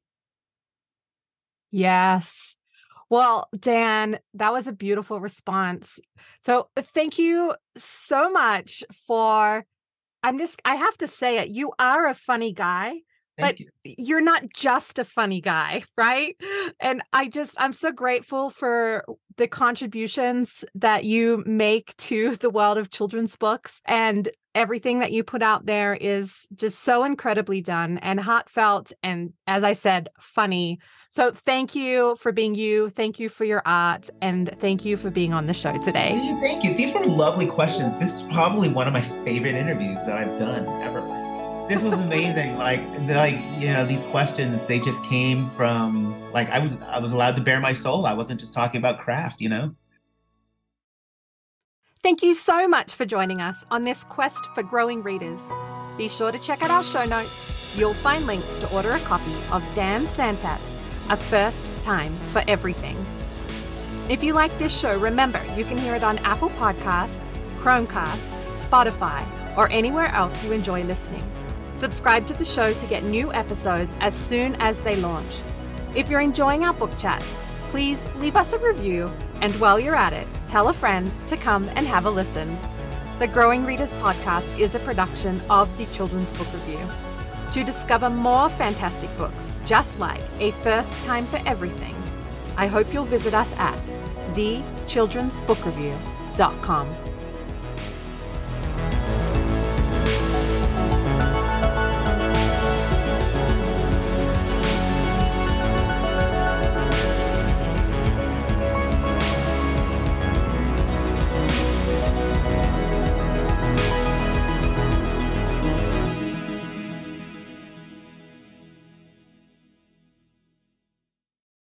Yes. Well, Dan, that was a beautiful response. So thank you so much for, I'm just, I have to say it, you are a funny guy. Thank But you. you're not just a funny guy, right? And I just, I'm so grateful for the contributions that you make to the world of children's books. And everything that you put out there is just so incredibly done and heartfelt. And as I said, funny. So thank you for being you. Thank you for your art. And thank you for being on the show today. Hey, thank you. These were lovely questions. This is probably one of my favorite interviews that I've done ever. This was amazing. Like, like you know, these questions, they just came from, like, I was I was allowed to bare my soul. I wasn't just talking about craft, you know? Thank you so much for joining us on this quest for growing readers. Be sure to check out our show notes. You'll find links to order a copy of Dan Santat's A First Time for Everything. If you like this show, remember you can hear it on Apple Podcasts, Chromecast, Spotify, or anywhere else you enjoy listening. Subscribe to the show to get new episodes as soon as they launch. If you're enjoying our book chats, please leave us a review, and while you're at it, tell a friend to come and have a listen. The Growing Readers podcast is a production of the Children's Book Review. To discover more fantastic books, just like A First Time for Everything, I hope you'll visit us at the children's book review dot com.